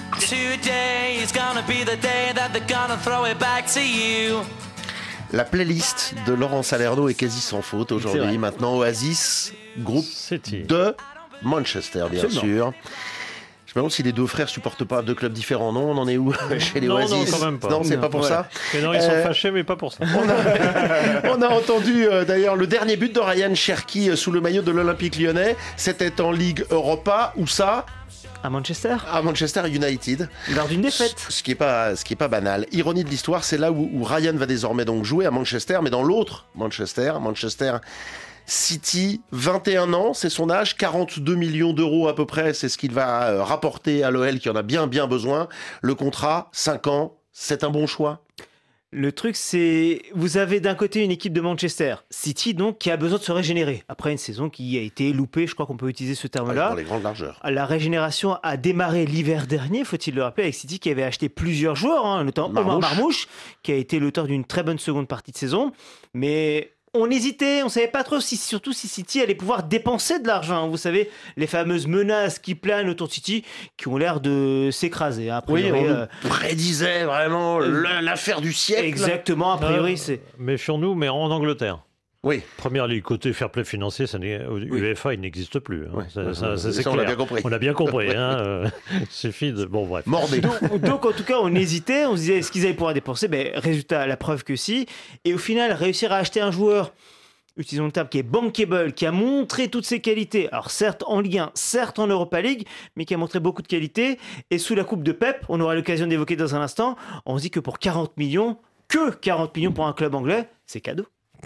La playlist de Laurent Salerno est quasi sans faute aujourd'hui. Maintenant, Oasis, groupe de Manchester, bien sûr. Je me demande si les deux frères supportent pas deux clubs différents. Non, on en est où chez les Oasis? Non, quand même pas. Non, c'est pas pour ça. Mais non, ils sont fâchés, mais pas pour ça. On a entendu d'ailleurs le dernier but de Ryan Cherki sous le maillot de l'Olympique Lyonnais. C'était en Ligue Europa. Où ça? À Manchester. À Manchester United. Lors d'une défaite. Ce qui est pas banal. Ironie de l'histoire, c'est là où Ryan va désormais donc jouer à Manchester, mais dans l'autre Manchester City, 21 ans, c'est son âge, 42 millions d'euros à peu près, c'est ce qu'il va rapporter à l'OL qui en a bien besoin. Le contrat, 5 ans, c'est un bon choix. Le truc, c'est vous avez d'un côté une équipe de Manchester City, donc qui a besoin de se régénérer après une saison qui a été loupée, je crois qu'on peut utiliser ce terme-là. Dans les grandes largeurs. La régénération a démarré l'hiver dernier, faut-il le rappeler, avec City qui avait acheté plusieurs joueurs, notamment Omar Marmouche, qui a été l'auteur d'une très bonne seconde partie de saison, mais on hésitait, on savait pas trop surtout si City allait pouvoir dépenser de l'argent. Vous savez, les fameuses menaces qui planent autour de City, qui ont l'air de s'écraser. A priori, oui, on prédisait vraiment l'affaire du siècle. Exactement, a priori, c'est... Méfions-nous, mais en Angleterre. Oui. Première ligue, côté fair play financier, UEFA, il n'existe plus. Hein. Oui. C'est clair. On l'a bien compris. On l'a bien compris. Suffit de... Bon, bref. Mordez. Donc, en tout cas, on hésitait. On se disait, est-ce qu'ils allaient pouvoir dépenser? Résultat, la preuve que si. Et au final, réussir à acheter un joueur, utilisons le terme, qui est bankable, qui a montré toutes ses qualités. Alors, certes en Ligue 1, certes en Europa League, mais qui a montré beaucoup de qualités. Et sous la coupe de Pep, on aura l'occasion d'évoquer dans un instant, on se dit que pour 40 millions, pour un club anglais, c'est cadeau.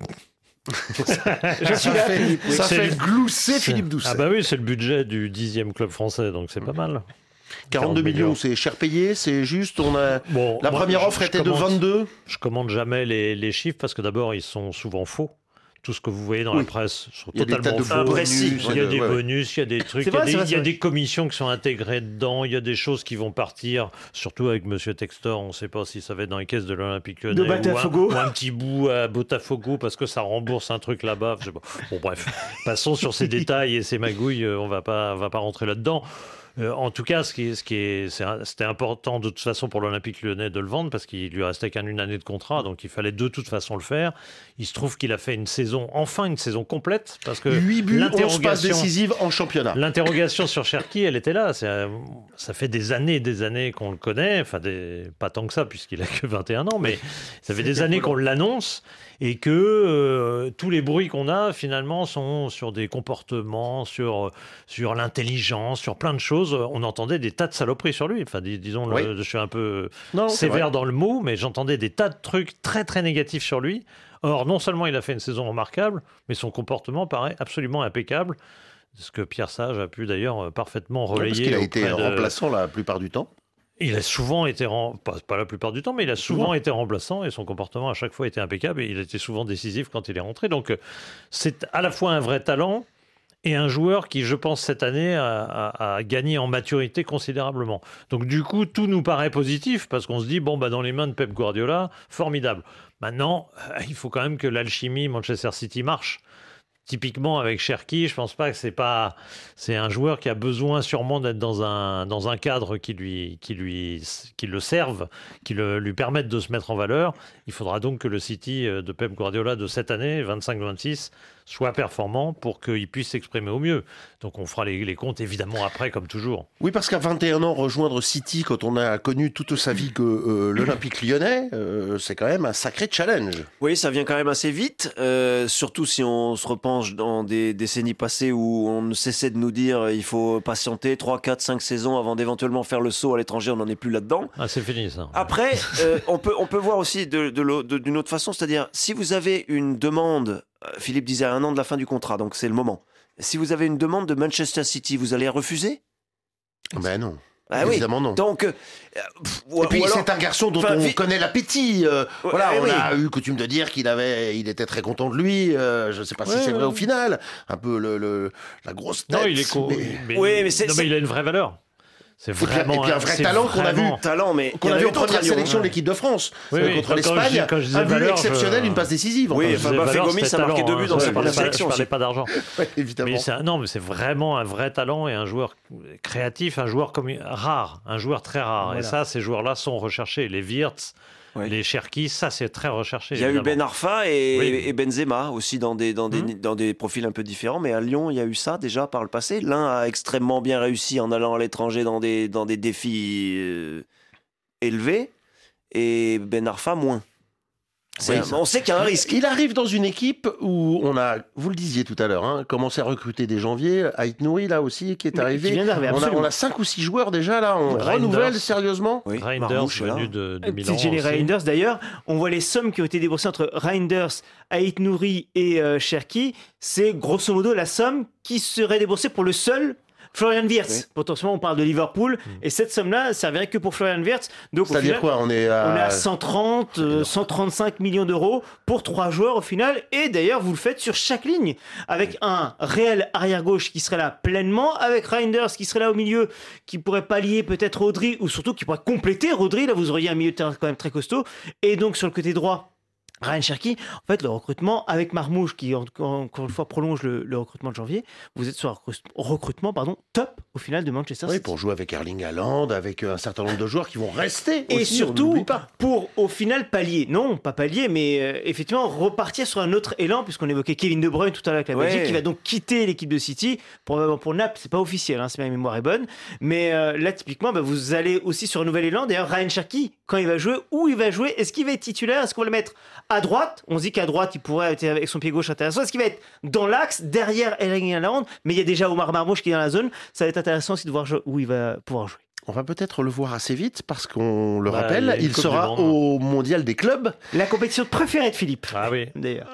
Ça fait glousser Philippe Doucet. Ah bah oui, c'est le budget du 10e club français, donc c'est pas mal. 42 millions, c'est cher payé, c'est juste. La première offre était de 22. Je commande jamais les chiffres parce que d'abord ils sont souvent faux. Tout ce que vous voyez dans la presse sont totalement faux. Il y a des bonus, il y a des trucs, il y a des commissions qui sont intégrées dedans, il y a des choses qui vont partir, surtout avec Monsieur Textor, on ne sait pas si ça va être dans les caisses de l'Olympique Lyonnais ou un petit bout à Botafogo parce que ça rembourse un truc là-bas. Je sais pas. Bon bref, passons sur ces détails et ces magouilles, on va pas rentrer là-dedans. En tout cas, c'était important de toute façon pour l'Olympique Lyonnais de le vendre parce qu'il lui restait qu'une année de contrat, donc il fallait de toute façon le faire. Il se trouve qu'il a fait une saison complète parce que 8 buts, 11 passes décisives en championnat. L'interrogation sur Cherki, elle était là. Ça fait des années qu'on le connaît, pas tant que ça puisqu'il a que 21 ans, mais ça fait des années qu'on l'annonce. Et que tous les bruits qu'on a finalement sont sur des comportements, sur l'intelligence, sur plein de choses. On entendait des tas de saloperies sur lui. Enfin, disons, je suis un peu sévère dans le mot, mais j'entendais des tas de trucs très très négatifs sur lui. Or, non seulement il a fait une saison remarquable, mais son comportement paraît absolument impeccable. Ce que Pierre Sage a pu d'ailleurs parfaitement relayer. Parce qu'il a été remplaçant la plupart du temps. Il a souvent été, pas la plupart du temps, mais il a souvent été remplaçant et son comportement à chaque fois était impeccable et il était souvent décisif quand il est rentré. Donc c'est à la fois un vrai talent et un joueur qui, je pense, cette année a gagné en maturité considérablement. Donc du coup, tout nous paraît positif parce qu'on se dit, dans les mains de Pep Guardiola, formidable. Maintenant, il faut quand même que l'alchimie Manchester City marche. Typiquement avec Cherki, je pense pas que c'est un joueur qui a besoin sûrement d'être dans un cadre qui le serve, qui lui permette de se mettre en valeur. Il faudra donc que le City de Pep Guardiola de cette année, 25-26, soit performant pour qu'il puisse s'exprimer au mieux. Donc on fera les comptes évidemment après, comme toujours. Oui, parce qu'à 21 ans, rejoindre City, quand on a connu toute sa vie que l'Olympique Lyonnais, c'est quand même un sacré challenge. Oui, ça vient quand même assez vite, surtout si on se repenche dans des décennies passées où on ne cessait de nous dire il faut patienter 3, 4, 5 saisons avant d'éventuellement faire le saut à l'étranger, on n'en est plus là-dedans. Ah, c'est fini ça. Après, on peut voir aussi d'une autre façon, c'est-à-dire si vous avez une demande, Philippe disait 1 an de la fin du contrat, donc c'est le moment. Si vous avez une demande de Manchester City, vous allez refuser ? Ben non. Ah évidemment non. Donc, et puis c'est un garçon dont on connaît l'appétit. On a eu coutume de dire qu'il était très content de lui. Je ne sais pas si c'est vrai au final. Un peu la grosse tête. Non, il est mais il a une vraie valeur. C'est vraiment et puis un vrai talent qu'on a vu, qu'on a vu en première sélection de l'équipe de France contre l'Espagne. Un but exceptionnel, une passe décisive. Oui, Bafé Gomis a marqué 2 buts dans sa première sélection. Je parlais pas d'argent. Évidemment. Mais c'est vraiment un vrai talent et un joueur créatif, un joueur rare, un joueur très rare. Voilà. Et ça, ces joueurs-là sont recherchés. Les Wirtz, les Cherki, ça c'est très recherché. Il y a évidemment. eu Ben Arfa et Benzema aussi dans des profils un peu différents, mais à Lyon, il y a eu ça déjà par le passé. L'un a extrêmement bien réussi en allant à l'étranger dans des défis élevés, et Ben Arfa moins. On sait qu'il y a un risque. Il arrive dans une équipe où on a, vous le disiez tout à l'heure, commencé à recruter dès janvier. Ait Nouri là aussi qui est arrivé. Qui vient d'arriver, on a 5 ou 6 joueurs déjà là. On renouvelle sérieusement. Oui. Reinders venu de Milan. Petite génie Reinders d'ailleurs. On voit les sommes qui ont été déboursées entre Reinders, Ait Nouri et Cherki. C'est grosso modo la somme qui serait déboursée pour le seul Florian Wirtz. Oui. Potentiellement, on parle de Liverpool. Et cette somme-là servirait que pour Florian Wirtz. Donc, c'est-à-dire quoi? On est à 135 millions d'euros pour 3 joueurs au final. Et d'ailleurs, vous le faites sur chaque ligne. Avec un réel arrière-gauche qui serait là pleinement. Avec Reinders qui serait là au milieu, qui pourrait pallier peut-être Rodri. Ou surtout qui pourrait compléter Rodri. Là, vous auriez un milieu de terrain quand même très costaud. Et donc, sur le côté droit, Ryan Cherki, en fait, le recrutement avec Marmouche qui, encore une fois, prolonge le recrutement de janvier, vous êtes sur un recrutement top au final de Manchester City. Oui, pour jouer avec Erling Haaland, avec un certain nombre de joueurs qui vont rester. Et aussi, surtout, pour au final pallier, non, pas pallier, mais effectivement repartir sur un autre élan, puisqu'on évoquait Kevin De Bruyne tout à l'heure avec la Belgique, qui va donc quitter l'équipe de City. Pour Naples, c'est pas officiel, si ma mémoire est bonne. Mais là, typiquement, vous allez aussi sur un nouvel élan. D'ailleurs, Ryan Cherki, quand il va jouer, où il va jouer, est-ce qu'il va être titulaire, est-ce qu'on va le mettre à droite? On se dit qu'à droite, il pourrait être avec son pied gauche intéressant. Est-ce qu'il va être dans l'axe, derrière Erling Haaland? Mais il y a déjà Omar Marmouche qui est dans la zone. Ça va être intéressant aussi de voir où il va pouvoir jouer. On va peut-être le voir assez vite parce qu'on le rappelle, il sera au Mondial des clubs. La compétition préférée de Philippe. Ah oui, d'ailleurs.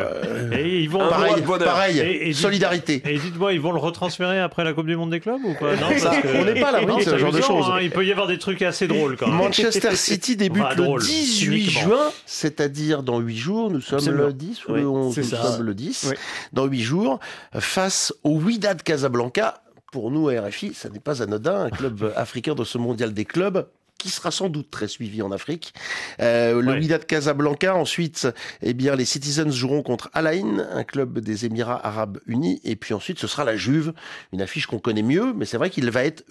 Et ils vont pareil, et solidarité. Et dites-moi, ils vont le retransférer après la Coupe du Monde des clubs ou pas? Non, on n'est pas là, oui, ce genre de choses. Il peut y avoir des trucs assez drôles quand même. Manchester City débute le 18 juin, c'est-à-dire dans 8 jours. Nous sommes le 10 ou le 11? Nous sommes le 10. Oui. Dans 8 jours, face au Wydad Casablanca. Pour nous, à RFI, ça n'est pas anodin, un club africain de ce mondial des clubs qui sera sans doute très suivi en Afrique. Le Wydad Casablanca, ensuite, les Citizens joueront contre Al Ain, un club des Émirats Arabes Unis, et puis ensuite ce sera la Juve, une affiche qu'on connaît mieux, mais c'est vrai qu'il va être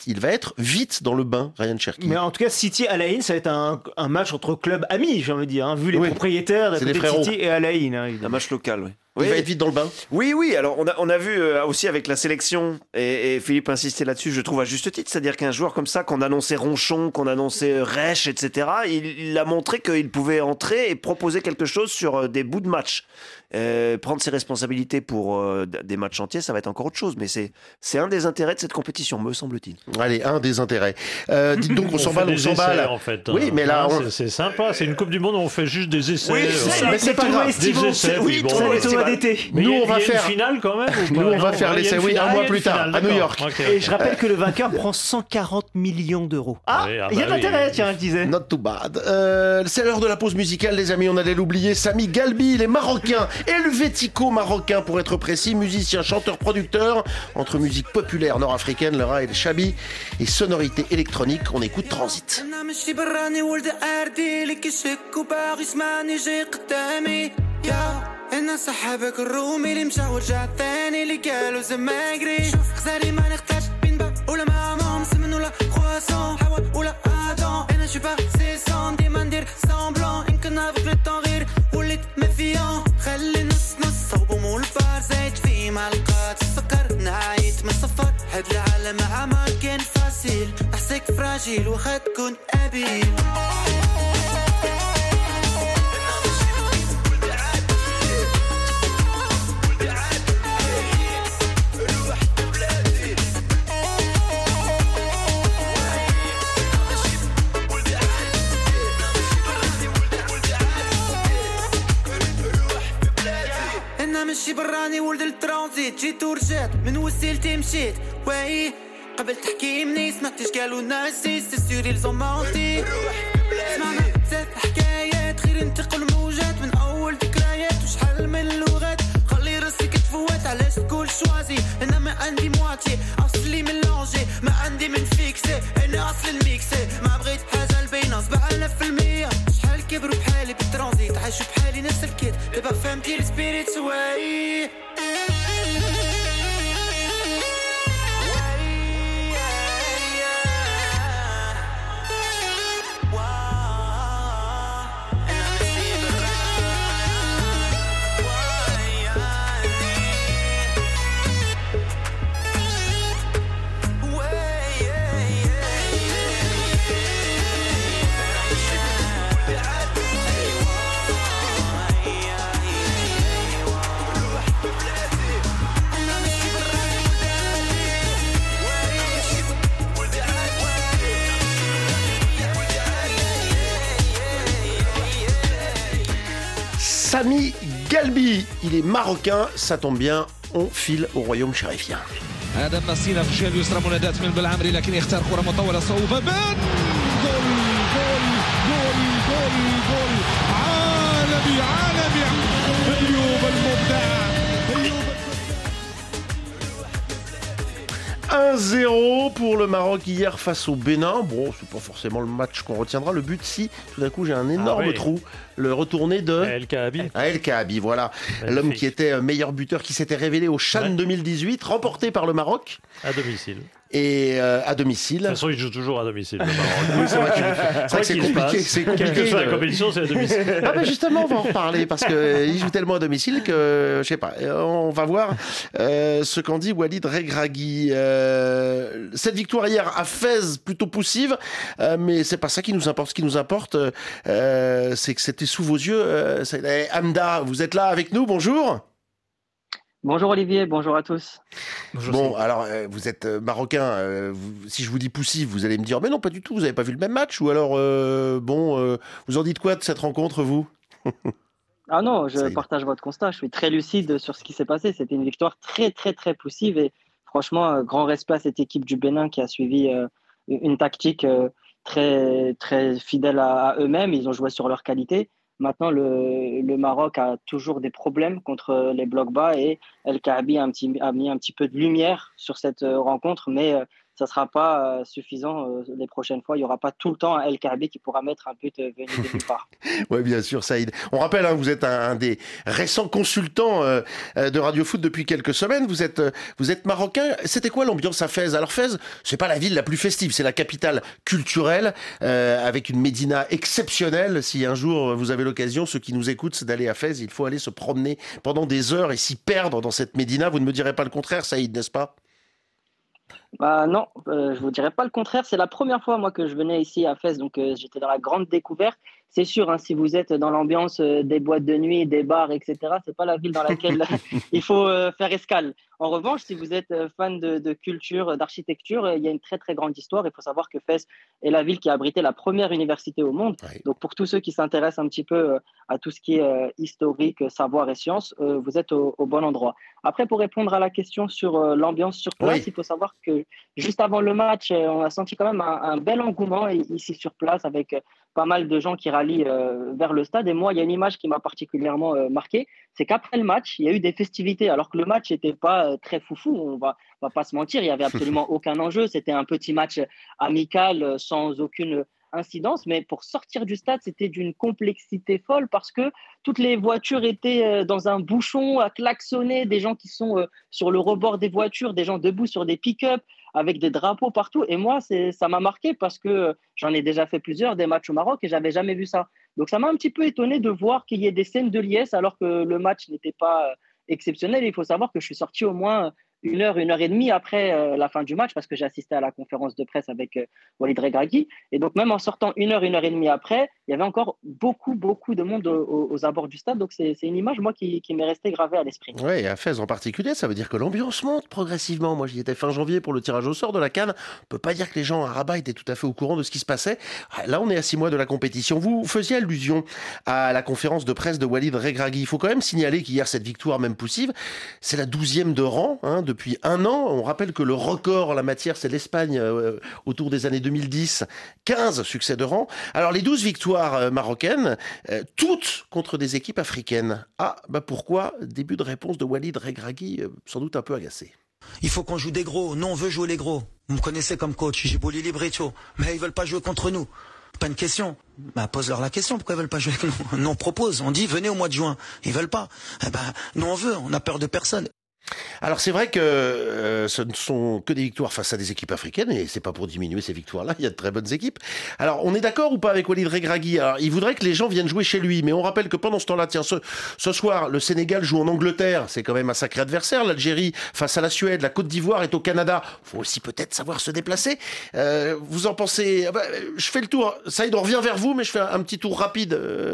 vite dans le bain, Ryan Cherki. Mais en tout cas, City Al Ain, ça va être un match entre clubs amis, j'ai envie de dire, vu les propriétaires de City et Al Ain. Un match local, oui. Il va être vite dans le bain. Oui. Alors, on a vu aussi avec la sélection, et Philippe insistait là-dessus, je trouve à juste titre, c'est-à-dire qu'un joueur comme ça, qu'on annonçait Ronchon, qu'on annonçait Reich, etc., il a montré qu'il pouvait entrer et proposer quelque chose sur des bouts de match. Prendre ses responsabilités pour des matchs entiers, ça va être encore autre chose, mais c'est un des intérêts de cette compétition, me semble-t-il. Allez, un des intérêts. Dites donc, on s'emballe. En fait, oui, mais là, c'est sympa, c'est une Coupe du Monde où on fait juste des essais. Oui, mais c'est pas grave. Des essais, d'été. Mais nous, on va faire une finale quand même. Nous, on va faire l'essai, un mois plus tard, à New York. Et je rappelle que le vainqueur prend 140 millions d'euros. Il y a de l'intérêt, tiens, je disais. Not too bad. C'est l'heure de la pause musicale, les amis, on allait l'oublier. Sami Galbi, les Marocains, helvético-marocain pour être précis, musicien, chanteur, producteur, entre musique populaire nord-africaine, le Raïl Chabi, et sonorité électronique. On écoute Transit. انا صحابك الرومي اللي مشى ورجع ثاني اللي قالوا زماقري شوف خساري ما نختارش بين با ولا مامون سمن ولا خواسون حوا ولا ادون انا شو با سيسون ديما ندير سامبلون يمكن نافك للتغيير وليت مفيون خلي نص نص صوب مول البار زايد في معلقات السكر نعيت من الصفر هاد العالم عمال كان فاسيل احسك فراجيل واخا تكون ابيل مشي براني ولد الترانزيت جيت ورجعت من وسيلتي مشيت واي قبل تحكيمني سمعتش قالوا ناسي سيسيوري لزومونتي سمعنا زاد حكايات خير ننتقل موجات من اول ذكريات وشحال من اللغات خلي راسك تفوت علاش تقول شوازي انا ما عندي مواتي اصلي من لونجي ما عندي من فيكسي انا اصل الميكسي ما بغيت حاجه البينه 7000% شحال كبروا بحالي بالترانزيت عايشوا بحالي نفس الكيت دابا فهمتي السبيريت سواي Kalbi, il est marocain, ça tombe bien, on file au royaume chérifien. هذا مسينا في الجهه اليسرى منادات من بالعمري لكن يختار كره مطوله صعوبه بن جول جول جول جول جول عالمي عالمي ايوب المبدع 1-0 pour le Maroc hier face au Bénin. Bon, c'est pas forcément le match qu'on retiendra. Le but, si tout d'un coup j'ai un énorme trou, le retourné de El Kaabi. El Kaabi, voilà. L'homme qui était meilleur buteur, qui s'était révélé au CHAN 2018, remporté par le Maroc. À domicile. Et à domicile. De toute façon, il joue toujours à domicile, le Maroc. Oui, c'est vrai que c'est compliqué. C'est compliqué. Quelle que soit la compétition, c'est à domicile. Ah ben justement, on va en reparler parce qu'il joue tellement à domicile que, je sais pas, on va voir ce qu'en dit Walid Regragui. Cette victoire hier à Fès, plutôt poussive, mais c'est pas ça qui nous importe. Ce qui nous importe, c'est que c'était sous vos yeux. Hamda, vous êtes là avec nous, bonjour. Bonjour Olivier, bonjour à tous. Bonjour, bon, alors vous êtes marocain, si je vous dis poussif, vous allez me dire mais non pas du tout, vous n'avez pas vu le même match ou alors vous en dites quoi de cette rencontre vous? Ah non, je partage votre constat, je suis très lucide sur ce qui s'est passé, c'était une victoire très très très poussive et franchement grand respect à cette équipe du Bénin qui a suivi une tactique très très fidèle à eux-mêmes, ils ont joué sur leur qualité. Maintenant, le Maroc a toujours des problèmes contre les blocs bas et El Kaabi a mis un petit peu de lumière sur cette rencontre, mais ça ne sera pas suffisant les prochaines fois. Il n'y aura pas tout le temps un El Kaabi qui pourra mettre un but venu de nulle part. Oui, bien sûr, Saïd. On rappelle, vous êtes un des récents consultants de Radio Foot depuis quelques semaines. Vous êtes marocain. C'était quoi l'ambiance à Fès? Alors Fès, c'est pas la ville la plus festive, c'est la capitale culturelle avec une médina exceptionnelle. Si un jour vous avez l'occasion, ceux qui nous écoutent, c'est d'aller à Fès, il faut aller se promener pendant des heures et s'y perdre dans cette médina. Vous ne me direz pas le contraire, Saïd, n'est-ce pas? Bah non, je vous dirais pas le contraire. C'est la première fois moi que je venais ici à Fès, donc j'étais dans la grande découverte. C'est sûr, si vous êtes dans l'ambiance des boîtes de nuit, des bars, etc., c'est pas la ville dans laquelle il faut faire escale. En revanche, si vous êtes fan de culture, d'architecture, il y a une très très grande histoire. Il faut savoir que Fès est la ville qui a abrité la première université au monde. Oui. Donc pour tous ceux qui s'intéressent un petit peu à tout ce qui est historique, savoir et sciences, vous êtes au bon endroit. Après, pour répondre à la question sur l'ambiance sur place, il faut savoir que juste avant le match, on a senti quand même un bel engouement ici sur place avec pas mal de gens qui rallient vers le stade. Et moi, il y a une image qui m'a particulièrement marqué, c'est qu'après le match, il y a eu des festivités, alors que le match n'était pas très foufou, on va pas se mentir, il n'y avait absolument aucun enjeu, c'était un petit match amical sans aucune incidence, mais pour sortir du stade, c'était d'une complexité folle parce que toutes les voitures étaient dans un bouchon à klaxonner, des gens qui sont sur le rebord des voitures, des gens debout sur des pick-up avec des drapeaux partout. Et moi, ça m'a marqué parce que j'en ai déjà fait plusieurs des matchs au Maroc et j'avais jamais vu ça. Donc ça m'a un petit peu étonné de voir qu'il y ait des scènes de liesse alors que le match n'était pas exceptionnel. Et il faut savoir que je suis sorti au moins une heure et demie après la fin du match parce que j'ai assisté à la conférence de presse avec Walid Regragui. Et donc, même en sortant une heure et demie après, il y avait encore beaucoup de monde aux abords du stade. Donc, c'est une image, moi, qui m'est restée gravée à l'esprit. Oui, et à Fès en particulier, ça veut dire que l'ambiance monte progressivement. Moi, j'y étais fin janvier pour le tirage au sort de la CAN. On ne peut pas dire que les gens à Rabat étaient tout à fait au courant de ce qui se passait. Là, on est à 6 mois de la compétition. Vous faisiez allusion à la conférence de presse de Walid Regragui. Il faut quand même signaler qu'hier, cette victoire, même poussive, c'est la 12e de rang depuis un an. On rappelle que le record en la matière, c'est l'Espagne autour des années 2010. 15 succès de rang. Alors, les 12 victoires marocaines, toutes contre des équipes africaines. Pourquoi? Début de réponse de Walid Regragui, sans doute un peu agacé. Il faut qu'on joue des gros. Nous, on veut jouer les gros. Vous me connaissez comme coach. J'ai beau les libretto. Mais ils veulent pas jouer contre nous. Pas une question. Pose-leur la question. Pourquoi ils veulent pas jouer avec nous? Nous, on propose. On dit, venez au mois de juin. Ils veulent pas. Nous, on veut. On a peur de personne. Alors c'est vrai que ce ne sont que des victoires face à des équipes africaines et c'est pas pour diminuer ces victoires-là, il y a de très bonnes équipes. Alors on est d'accord ou pas avec Walid Regragui? Alors il voudrait que les gens viennent jouer chez lui, mais on rappelle que pendant ce temps-là, tiens, ce soir, le Sénégal joue en Angleterre, c'est quand même un sacré adversaire, l'Algérie face à la Suède, la Côte d'Ivoire est au Canada, faut aussi peut-être savoir se déplacer. Vous en pensez? Je fais le tour, Saïd, on revient vers vous, mais je fais un petit tour rapide.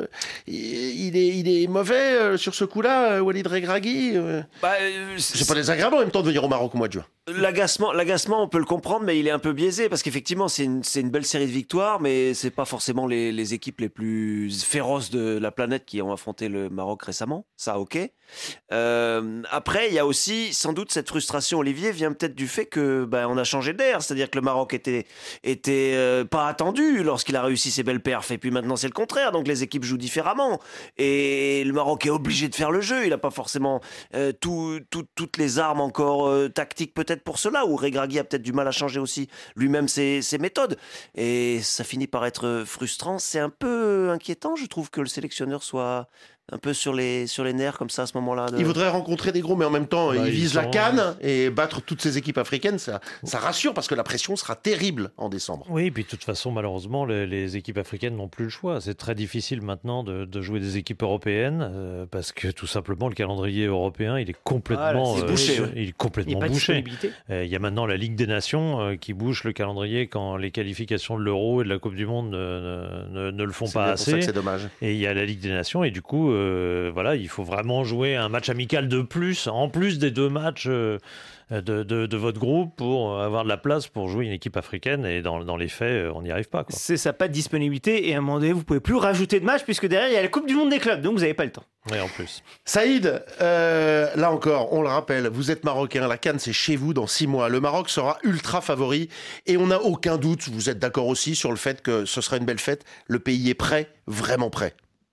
Il est mauvais sur ce coup-là, Walid Regragui? C'est pas désagréable en même temps de venir au Maroc au mois de juin. L'agacement, on peut le comprendre, mais il est un peu biaisé parce qu'effectivement, c'est une belle série de victoires, mais c'est pas forcément les équipes les plus féroces de la planète qui ont affronté le Maroc récemment. Ça, ok. Après, il y a aussi sans doute cette frustration, Olivier, vient peut-être du fait que on a changé d'air, c'est-à-dire que le Maroc était pas attendu lorsqu'il a réussi ses belles perfs, et puis maintenant c'est le contraire, donc les équipes jouent différemment, et le Maroc est obligé de faire le jeu. Il n'a pas forcément toutes les armes encore tactiques peut-être pour cela, ou Regragui a peut-être du mal à changer aussi lui-même ses méthodes, et ça finit par être frustrant. C'est un peu inquiétant, je trouve, que le sélectionneur soit un peu sur les nerfs comme ça à ce moment-là. Il voudrait rencontrer des gros, mais en même temps, il vise la CAN, et battre toutes ces équipes africaines, ça rassure, parce que la pression sera terrible en décembre. Oui, et puis de toute façon, malheureusement, les équipes africaines n'ont plus le choix. C'est très difficile maintenant de jouer des équipes européennes, parce que tout simplement, le calendrier européen, il est complètement bouché. Il est complètement bouché. Il y a maintenant la Ligue des Nations qui bouche le calendrier quand les qualifications de l'Euro et de la Coupe du Monde ne le font pas assez. C'est pour ça que c'est dommage. Et il y a la Ligue des Nations, et du coup, il faut vraiment jouer un match amical de plus, en plus des 2 matchs de votre groupe, pour avoir de la place pour jouer une équipe africaine, et dans les faits, on n'y arrive pas, quoi. C'est ça, pas de disponibilité, et à un moment donné, vous pouvez plus rajouter de matchs, puisque derrière, il y a la Coupe du Monde des clubs, donc vous n'avez pas le temps. Oui, en plus. Saïd, là encore, on le rappelle, vous êtes marocain, la CAN c'est chez vous dans 6 mois. Le Maroc sera ultra favori, et on n'a aucun doute, vous êtes d'accord aussi sur le fait que ce sera une belle fête. Le pays est prêt, vraiment prêt.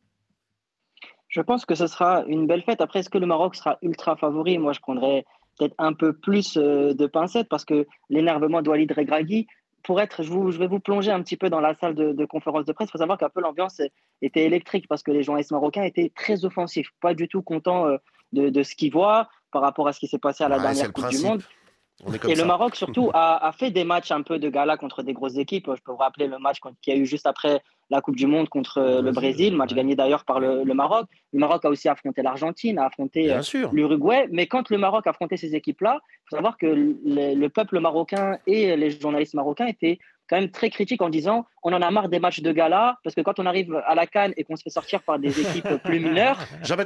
Je pense que ce sera une belle fête. Après, est-ce que le Maroc sera ultra favori? Moi, je prendrais peut-être un peu plus de pincettes, parce que l'énervement de Walid Regragui, je vais vous plonger un petit peu dans la salle de conférence de presse. Il faut savoir qu'un peu l'ambiance était électrique, parce que les journalistes marocains étaient très offensifs, pas du tout contents de ce qu'ils voient par rapport à ce qui s'est passé à la dernière Coupe du Monde. Et le Maroc, surtout, a fait des matchs un peu de gala contre des grosses équipes. Je peux vous rappeler le match qu'il y a eu juste après la Coupe du Monde contre le Brésil, match gagné d'ailleurs par le Maroc. Le Maroc a aussi affronté l'Argentine, a affronté l'Uruguay. Mais quand le Maroc a affronté ces équipes-là, il faut savoir que le peuple marocain et les journalistes marocains étaient quand même très critiques, en disant on en a marre des matchs de gala, parce que quand on arrive à la CAN et qu'on se fait sortir par des équipes plus mineures,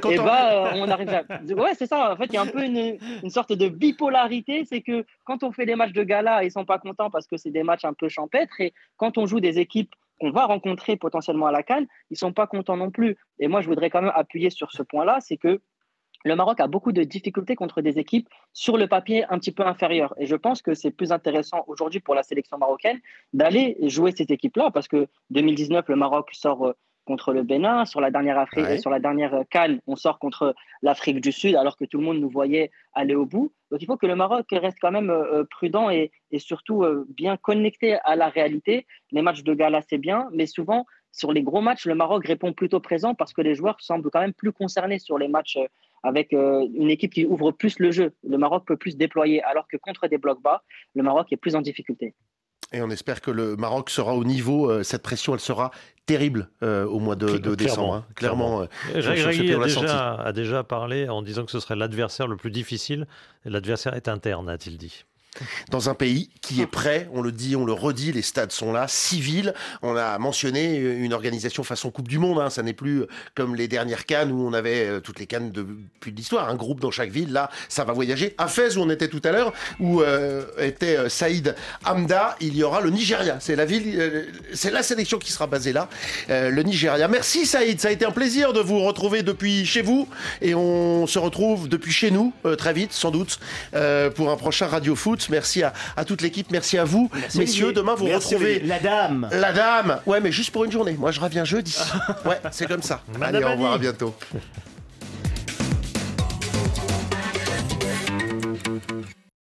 on arrive à... Ouais, c'est ça. En fait, il y a un peu une sorte de bipolarité. C'est que quand on fait des matchs de gala, ils sont pas contents parce que c'est des matchs un peu champêtres, et quand on joue des équipes qu'on va rencontrer potentiellement à la CAN, ils sont pas contents non plus. Et moi, je voudrais quand même appuyer sur ce point-là, c'est que le Maroc a beaucoup de difficultés contre des équipes sur le papier un petit peu inférieures. Et je pense que c'est plus intéressant aujourd'hui pour la sélection marocaine d'aller jouer ces équipes-là, parce que 2019, le Maroc sort contre le Bénin, sur la dernière CAN, on sort contre l'Afrique du Sud, alors que tout le monde nous voyait aller au bout. Donc il faut que le Maroc reste quand même prudent et surtout bien connecté à la réalité. Les matchs de gala, c'est bien, mais souvent, sur les gros matchs, le Maroc répond plutôt présent, parce que les joueurs semblent quand même plus concernés sur les matchs avec une équipe qui ouvre plus le jeu. Le Maroc peut plus déployer, alors que contre des blocs bas, le Maroc est plus en difficulté. Et on espère que le Maroc sera au niveau. Cette pression, elle sera terrible au mois de décembre. Hein. Clairement. Regragui a déjà parlé en disant que ce serait l'adversaire le plus difficile. L'adversaire est interne, a-t-il dit. Dans un pays qui est prêt, on le dit, on le redit, les stades sont là, civils. On a mentionné une organisation façon Coupe du Monde, hein. Ça n'est plus comme les dernières CAN où on avait toutes les CAN depuis l'histoire, un groupe dans chaque ville. Là, ça va voyager. À Fès, où on était tout à l'heure, où était Saïd Hamda, il y aura le Nigeria. C'est la ville, c'est la sélection qui sera basée là, le Nigeria. Merci Saïd, ça a été un plaisir de vous retrouver depuis chez vous, et on se retrouve depuis chez nous très vite, sans doute, pour un prochain Radio Foot. Merci à toute l'équipe, merci à vous. Merci, messieurs. Olivier. Demain, vous retrouvez la dame. La dame. Ouais, mais juste pour une journée. Moi, je reviens jeudi. Ouais, c'est comme ça. Allez, au revoir, à bientôt.